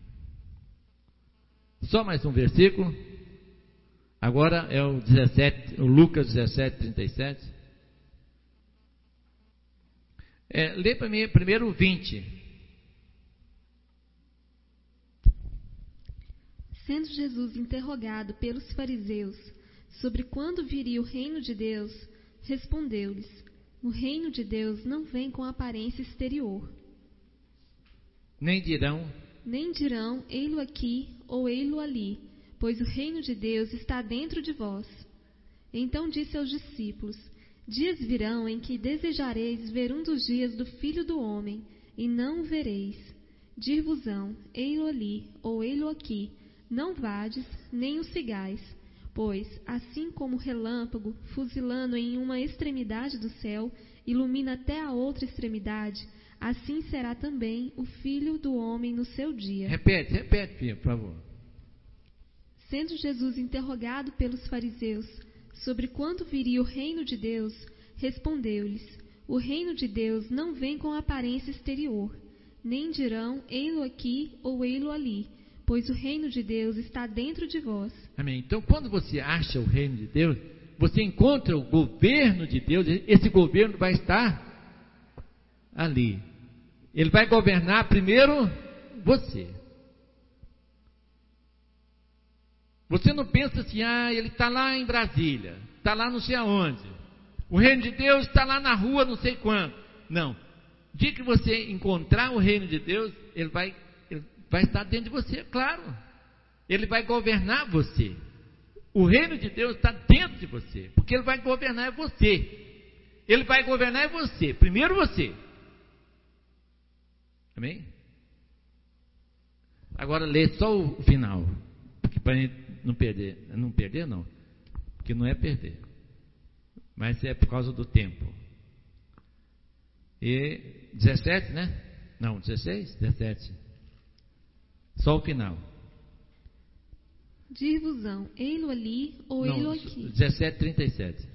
Só mais um versículo. Agora é o Lucas 17, 37. Lê para mim primeiro o 20.
Sendo Jesus interrogado pelos fariseus sobre quando viria o reino de Deus, respondeu-lhes: o reino de Deus não vem com aparência exterior.
Nem dirão,
ei-lo aqui ou ei-lo ali, pois o reino de Deus está dentro de vós. Então disse aos discípulos: dias virão em que desejareis ver um dos dias do Filho do Homem, e não o vereis. Dir-vos-ão: ei-lo ali ou ei-lo aqui, não vades, nem o sigais. Pois, assim como o relâmpago, fuzilando em uma extremidade do céu, ilumina até a outra extremidade, assim será também o Filho do Homem no seu dia.
Repete, filho, por favor.
Sendo Jesus interrogado pelos fariseus sobre quando viria o reino de Deus, respondeu-lhes: o reino de Deus não vem com aparência exterior, nem dirão: ei-lo aqui ou ei-lo ali, pois o reino de Deus está dentro de vós.
Amém. Então, quando você acha o reino de Deus, você encontra o governo de Deus. Esse governo vai estar ali. Ele vai governar primeiro você. Você não pensa assim: ele está lá em Brasília, está lá não sei aonde. O reino de Deus está lá na rua não sei quando. Não. O dia que você encontrar o reino de Deus, ele vai vai estar dentro de você, claro. Ele vai governar você. O reino de Deus está dentro de você, porque Ele vai governar você. Ele vai governar você, primeiro você. Amém? Agora lê só o final, para a gente não perder. Não perder não, porque não é perder, mas é por causa do tempo. E 17, né? Não, 16? 17. Só o final.
Dir-vos-ão, ei-lo ali ou ei-lo aqui.
17, 37.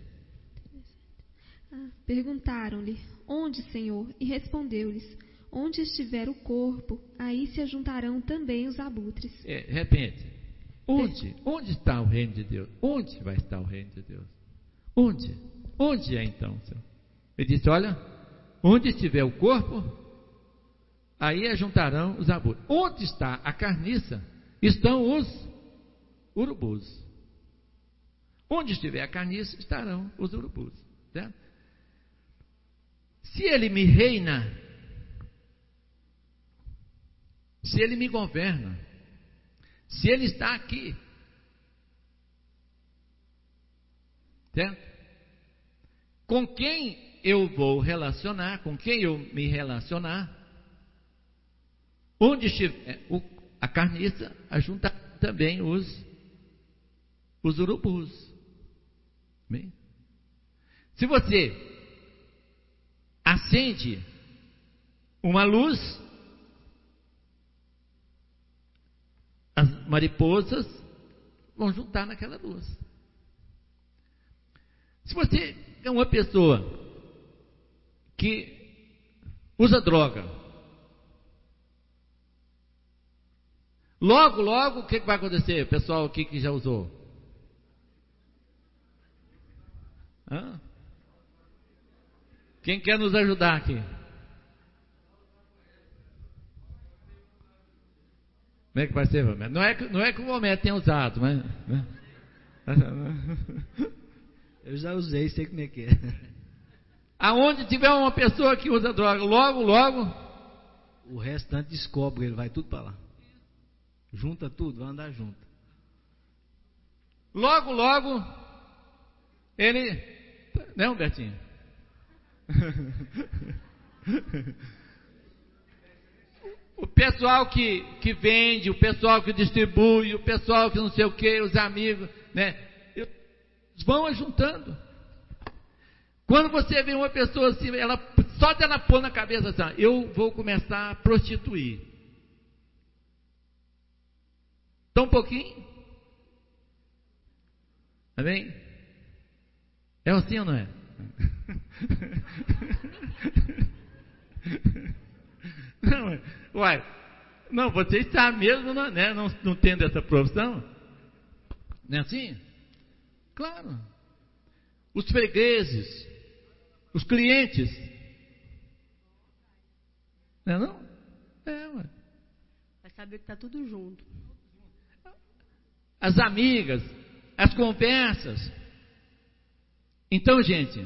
Perguntaram-lhe, onde, Senhor? E respondeu-lhes, onde estiver o corpo, aí se ajuntarão também os abutres.
Repente. Onde está o reino de Deus? Onde vai estar o reino de Deus? Onde? Onde é então, Senhor? Ele disse, olha, onde estiver o corpo, aí ajuntarão os abutres. Onde está a carniça, estão os urubus. Onde estiver a carniça, estarão os urubus. Certo? Se Ele me reina, se Ele me governa, se Ele está aqui, certo? Com quem eu vou relacionar, com quem eu me relacionar, onde estiver a carniça, ajuntar também os urubus. Bem? Se você acende uma luz, as mariposas vão juntar naquela luz. Se você é uma pessoa que usa droga, logo, o que vai acontecer, pessoal aqui que já usou? Quem quer nos ajudar aqui? Como é que vai ser, Valmédio? Não é que o Valmédio tenha usado, mas... Né?
Eu já usei, sei como é que é.
Aonde tiver uma pessoa que usa droga, logo...
O restante descobre, ele vai tudo para lá. Junta tudo, vai andar junto.
Logo, ele... Né, Humbertinho? O pessoal que vende, o pessoal que distribui, o pessoal que não sei o que, os amigos, né? Vão ajuntando. Quando você vê uma pessoa assim, só dela pôr na cabeça assim, eu vou começar a prostituir. Tão pouquinho. Amém? É assim ou não é? Não, você está mesmo, né, não tendo essa profissão? Não é assim? Claro. Os fregueses, os clientes, não é não?
Vai saber que está tudo junto.
As amigas, as conversas. Então, gente,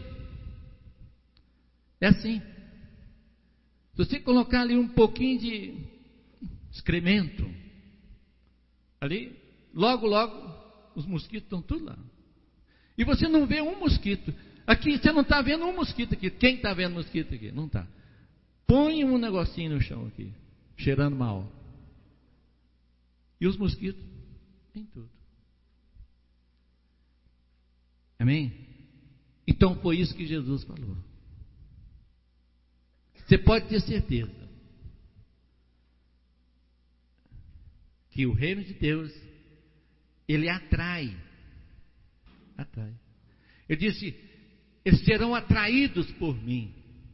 é assim. Se você colocar ali um pouquinho de excremento, ali, logo, os mosquitos estão tudo lá. E você não vê um mosquito. Aqui, você não está vendo um mosquito aqui. Quem está vendo mosquito aqui? Não está. Põe um negocinho no chão aqui, cheirando mal. E os mosquitos, tem tudo. Amém? Então foi isso que Jesus falou. Você pode ter certeza que o reino de Deus, ele atrai. Ele disse, eles serão atraídos por mim.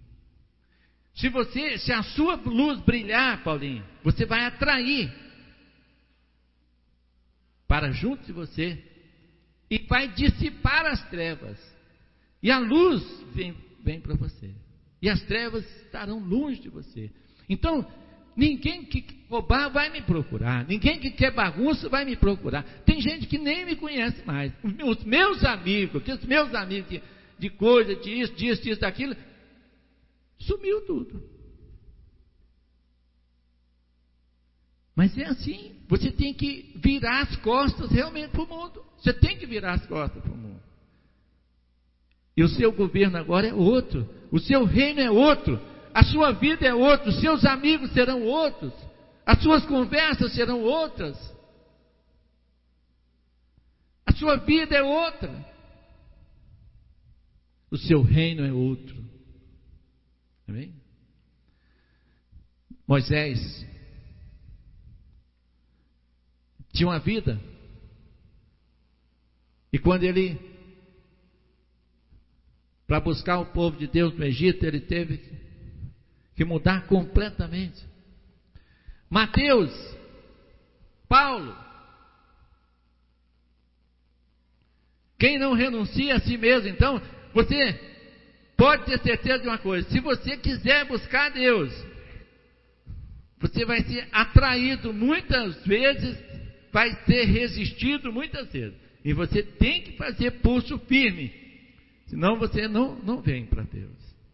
Se a sua luz brilhar, Paulinho, você vai atrair para junto de você e vai dissipar as trevas. E a luz vem para você. E as trevas estarão longe de você. Então, ninguém que roubar vai me procurar. Ninguém que quer bagunça vai me procurar. Tem gente que nem me conhece mais. Os meus amigos de coisa, disso, daquilo, sumiu tudo. Mas é assim, você tem que virar as costas realmente para o mundo. Você tem que virar as costas para o mundo. E o seu governo agora é outro. O seu reino é outro. A sua vida é outra. Os seus amigos serão outros. As suas conversas serão outras. A sua vida é outra. O seu reino é outro. Amém? Moisés tinha uma vida. E quando ele, para buscar o povo de Deus no Egito, ele teve que mudar completamente. Mateus, Paulo, quem não renuncia a si mesmo, então, você pode ter certeza de uma coisa: se você quiser buscar Deus, você vai ser atraído muitas vezes, vai ser resistido muitas vezes, e você tem que fazer pulso firme, senão você não vem para Deus.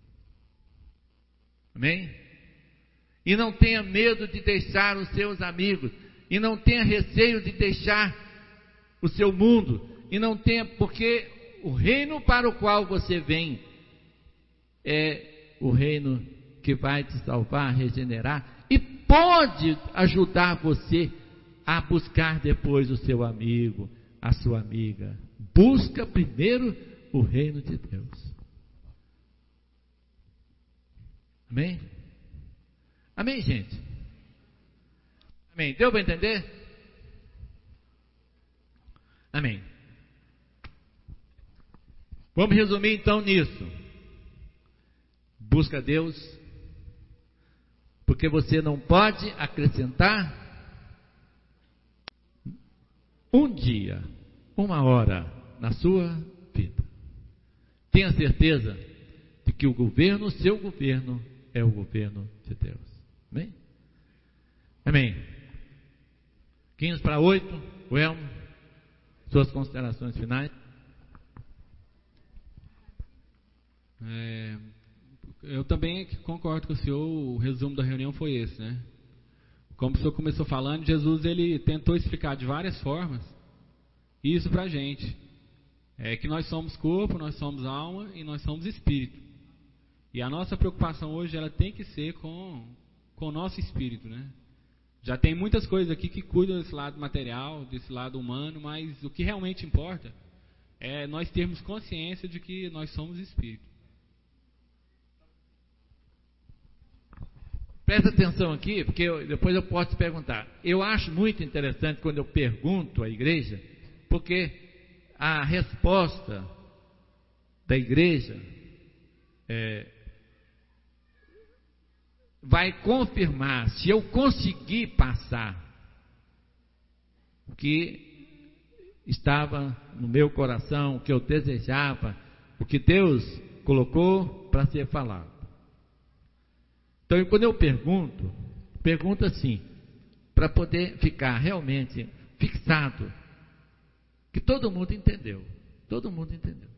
Amém? E não tenha medo de deixar os seus amigos, e não tenha receio de deixar o seu mundo, e não tenha, porque o reino para o qual você vem é o reino que vai te salvar, regenerar, e pode ajudar você a buscar depois o seu amigo, a sua amiga. Busca primeiro o reino de Deus. Amém? Amém, gente? Amém? Deu para entender? Amém. Vamos resumir então nisso. Busca Deus, porque você não pode acrescentar um dia, uma hora na sua vida. Tenha certeza de que o governo, o seu governo, é o governo de Deus. Amém? Amém. 15 para 8, o Elmo, suas considerações finais.
Eu também concordo com o senhor. O resumo da reunião foi esse, né? Como o senhor começou falando, Jesus ele tentou explicar de várias formas isso pra gente. É que nós somos corpo, nós somos alma e nós somos espírito. E a nossa preocupação hoje ela tem que ser com o nosso espírito, né? Já tem muitas coisas aqui que cuidam desse lado material, desse lado humano, mas o que realmente importa é nós termos consciência de que nós somos espírito.
Presta atenção aqui, porque depois eu posso te perguntar. Eu acho muito interessante quando eu pergunto à igreja, porque a resposta da igreja vai confirmar se eu conseguir passar o que estava no meu coração, o que eu desejava, o que Deus colocou para ser falado. Então, quando eu pergunto assim, para poder ficar realmente fixado, que todo mundo entendeu. Todo mundo entendeu.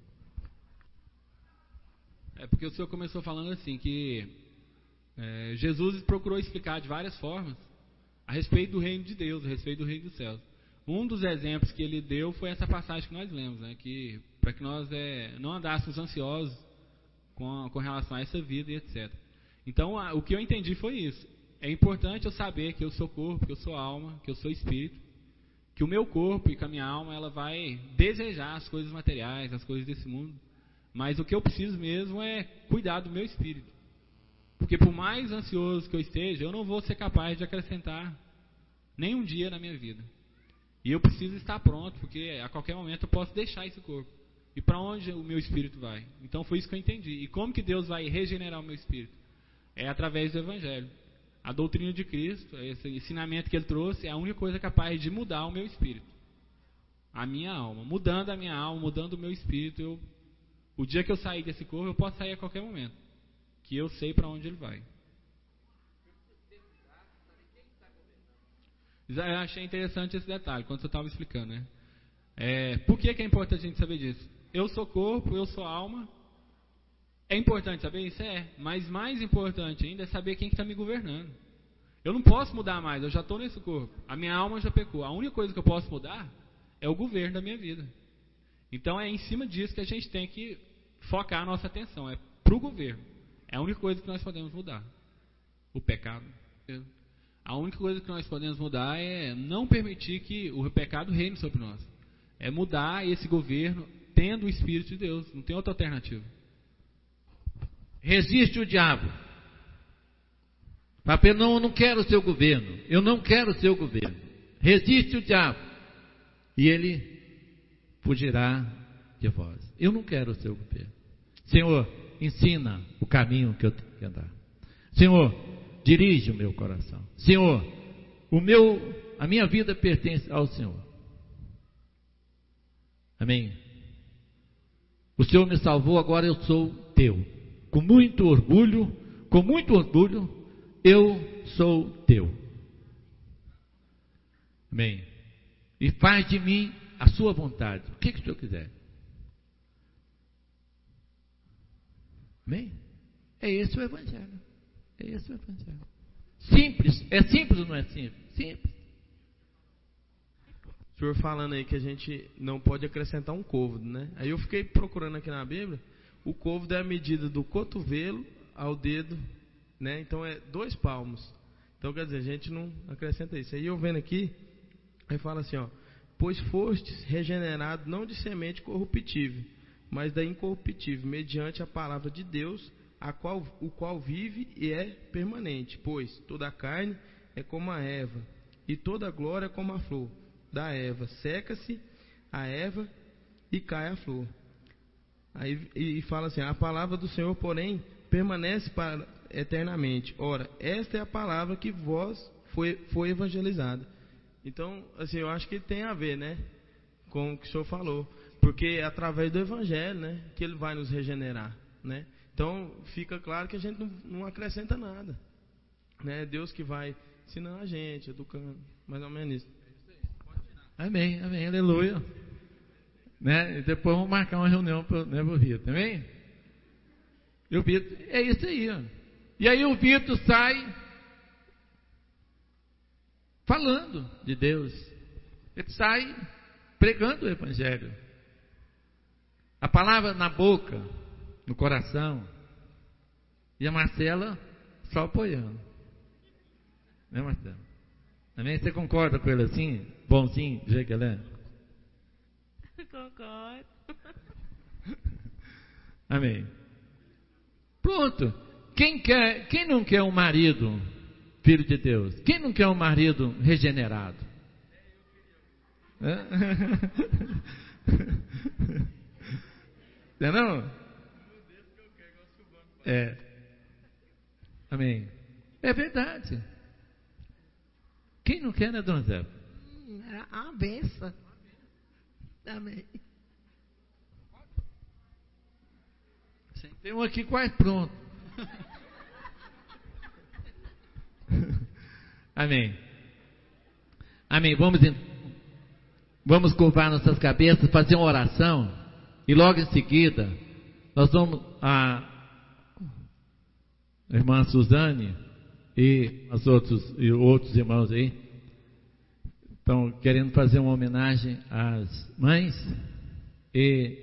É porque o senhor começou falando assim, que Jesus procurou explicar de várias formas a respeito do reino de Deus, a respeito do reino dos céus. Um dos exemplos que ele deu foi essa passagem que nós lemos, né, que para que nós não andássemos ansiosos com relação a essa vida e etc. Então, o que eu entendi foi isso. É importante eu saber que eu sou corpo, que eu sou alma, que eu sou espírito, que o meu corpo e que a minha alma ela vai desejar as coisas materiais, as coisas desse mundo, mas o que eu preciso mesmo é cuidar do meu espírito. Porque por mais ansioso que eu esteja, eu não vou ser capaz de acrescentar nem um dia na minha vida. E eu preciso estar pronto, porque a qualquer momento eu posso deixar esse corpo. E para onde o meu espírito vai? Então foi isso que eu entendi. E como que Deus vai regenerar o meu espírito? É através do Evangelho. A doutrina de Cristo, esse ensinamento que Ele trouxe, é a única coisa capaz de mudar o meu espírito. A minha alma. Mudando a minha alma, mudando o meu espírito, o dia que eu sair desse corpo, eu posso sair a qualquer momento. Que eu sei para onde ele vai. Eu achei interessante esse detalhe, quando você estava explicando, né? Por que é importante a gente saber disso? Eu sou corpo, eu sou alma. É importante saber isso? Mas mais importante ainda é saber quem está me governando. Eu não posso mudar mais, eu já estou nesse corpo. A minha alma já pecou. A única coisa que eu posso mudar é o governo da minha vida. Então é em cima disso que a gente tem que focar a nossa atenção. É para o governo. É a única coisa que nós podemos mudar. O pecado. A única coisa que nós podemos mudar é não permitir que o pecado reine sobre nós. É mudar esse governo tendo o Espírito de Deus. Não tem outra alternativa.
Resiste o diabo. Papai, não, eu não quero o seu governo. Eu não quero o seu governo. Resiste o diabo. E ele fugirá de vós. Eu não quero o seu governo. Senhor, ensina o caminho que eu tenho que andar. Senhor, dirige o meu coração. Senhor, a minha vida pertence ao Senhor. Amém? O Senhor me salvou, agora eu sou teu. Com muito orgulho, eu sou teu. Amém? E faz de mim a sua vontade. O que o Senhor quiser. Amém? É esse o Evangelho. É esse o Evangelho. Simples. É simples ou não é simples? Simples.
O senhor falando aí que a gente não pode acrescentar um côvado, né? Aí eu fiquei procurando aqui na Bíblia. O côvado é a medida do cotovelo ao dedo, né? Então é 2 palmos. Então quer dizer, a gente não acrescenta isso. Aí eu vendo aqui, aí fala assim, ó: pois fostes regenerado não de semente corruptível, mas da incorruptível, mediante a palavra de Deus, o qual vive e é permanente. Pois toda a carne é como a erva, e toda a glória é como a flor da erva. Seca-se a erva e cai a flor. Aí e fala assim: a palavra do Senhor, porém, permanece para eternamente. Ora, esta é a palavra que vós foi evangelizada. Então, assim, eu acho que tem a ver, né, com o que o senhor falou, porque é através do evangelho, né, que ele vai nos regenerar, né? Então, fica claro que a gente não acrescenta nada, né? É Deus que vai ensinando a gente, educando, mais ou menos isso.
Amém, amém, aleluia. Né? E depois vamos marcar uma reunião para o Vitor, amém? E o Vitor, é isso aí, ó. E aí o Vitor sai falando de Deus. Ele sai pregando o Evangelho. A palavra na boca, no coração. E a Marcela só apoiando. Né, Marcela? Amém? Você concorda com ele assim? Bonzinho, do jeito que ele é?
Concordo.
Amém. Pronto. Quem não quer um marido filho de Deus? Quem não quer um marido regenerado? Não? É. Amém. É verdade. Quem não quer, né, dona Zé?
É uma benção. Amém.
Tem um aqui quase pronto. Amém. Amém. Vamos curvar nossas cabeças, fazer uma oração. E logo em seguida, nós vamos, a irmã Suzane e outros irmãos aí estão querendo fazer uma homenagem às mães. E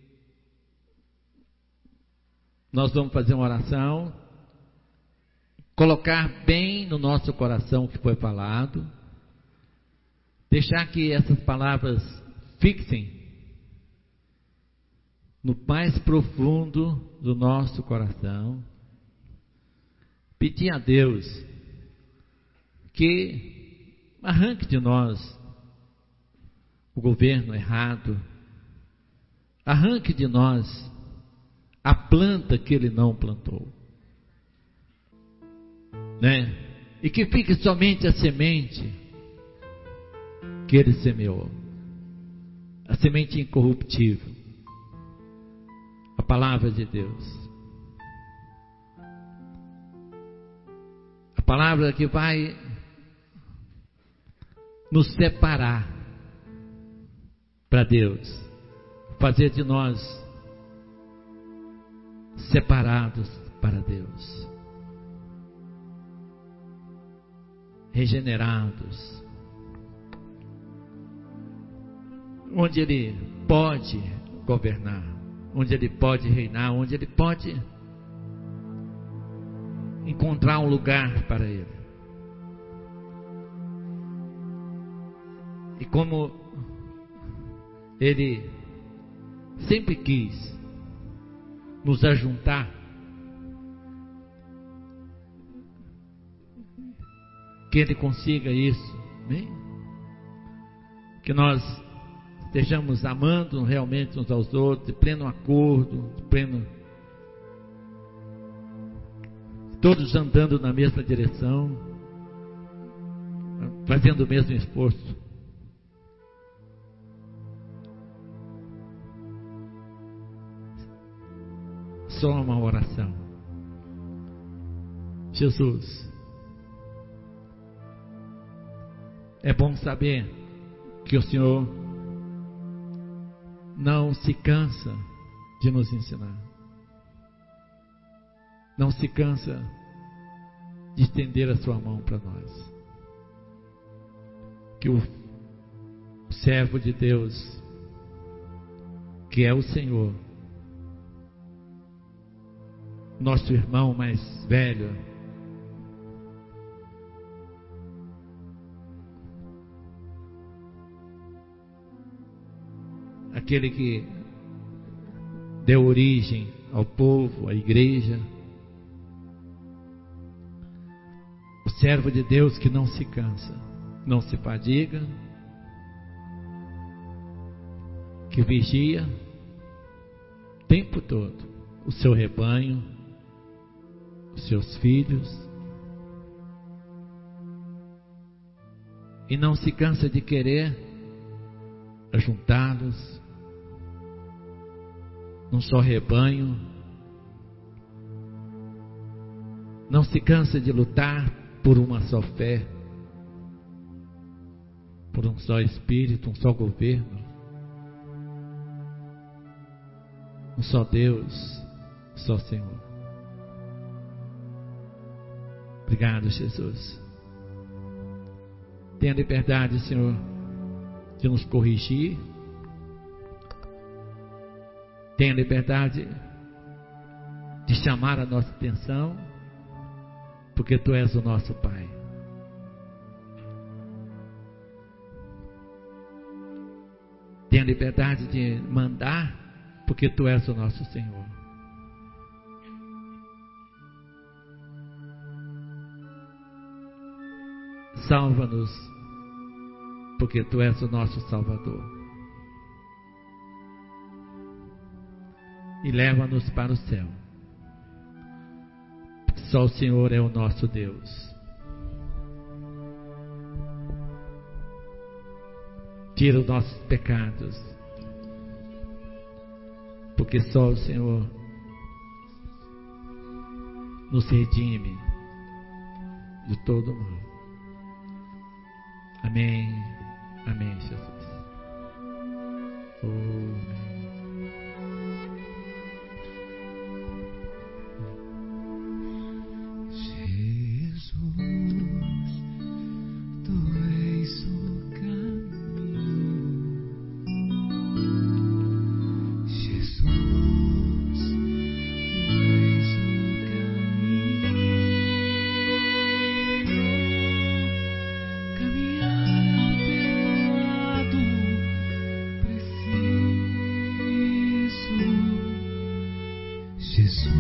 nós vamos fazer uma oração, colocar bem no nosso coração o que foi falado, deixar que essas palavras fixem no mais profundo do nosso coração, pedir a Deus que arranque de nós o governo errado, arranque de nós a planta que ele não plantou, né? E que fique somente a semente que ele semeou, a semente incorruptível, a palavra de Deus, a palavra que vai nos separar para Deus, fazer de nós separados para Deus. regenerados, onde Ele pode governar, onde Ele pode reinar, onde Ele pode encontrar um lugar para Ele. E como Ele sempre quis nos ajuntar, que Ele consiga isso, amém? Que nós estejamos amando realmente uns aos outros, de pleno acordo, de pleno, todos andando na mesma direção, fazendo o mesmo esforço. Só uma oração. Jesus, é bom saber que o Senhor não se cansa de nos ensinar, não se cansa de estender a sua mão para nós. Que o servo de Deus, que é o Senhor, nosso irmão mais velho, aquele que deu origem ao povo, à igreja, o servo de Deus que não se cansa, não se fadiga, que vigia o tempo todo o seu rebanho, os seus filhos, e não se cansa de querer ajuntá-los num só rebanho, não se cansa de lutar por uma só fé, por um só Espírito, um só governo, um só Deus, um só Senhor. Obrigado, Jesus. Tenha liberdade, Senhor, de nos corrigir. Tenha liberdade de chamar a nossa atenção, porque Tu és o nosso Pai. Tenha liberdade de mandar, porque Tu és o nosso Senhor. Salva-nos, porque Tu és o nosso Salvador. E leva-nos para o céu, porque só o Senhor é o nosso Deus. Tira os nossos pecados, porque só o Senhor nos redime de todo mal. Amém. Amém, Jesus. Oh,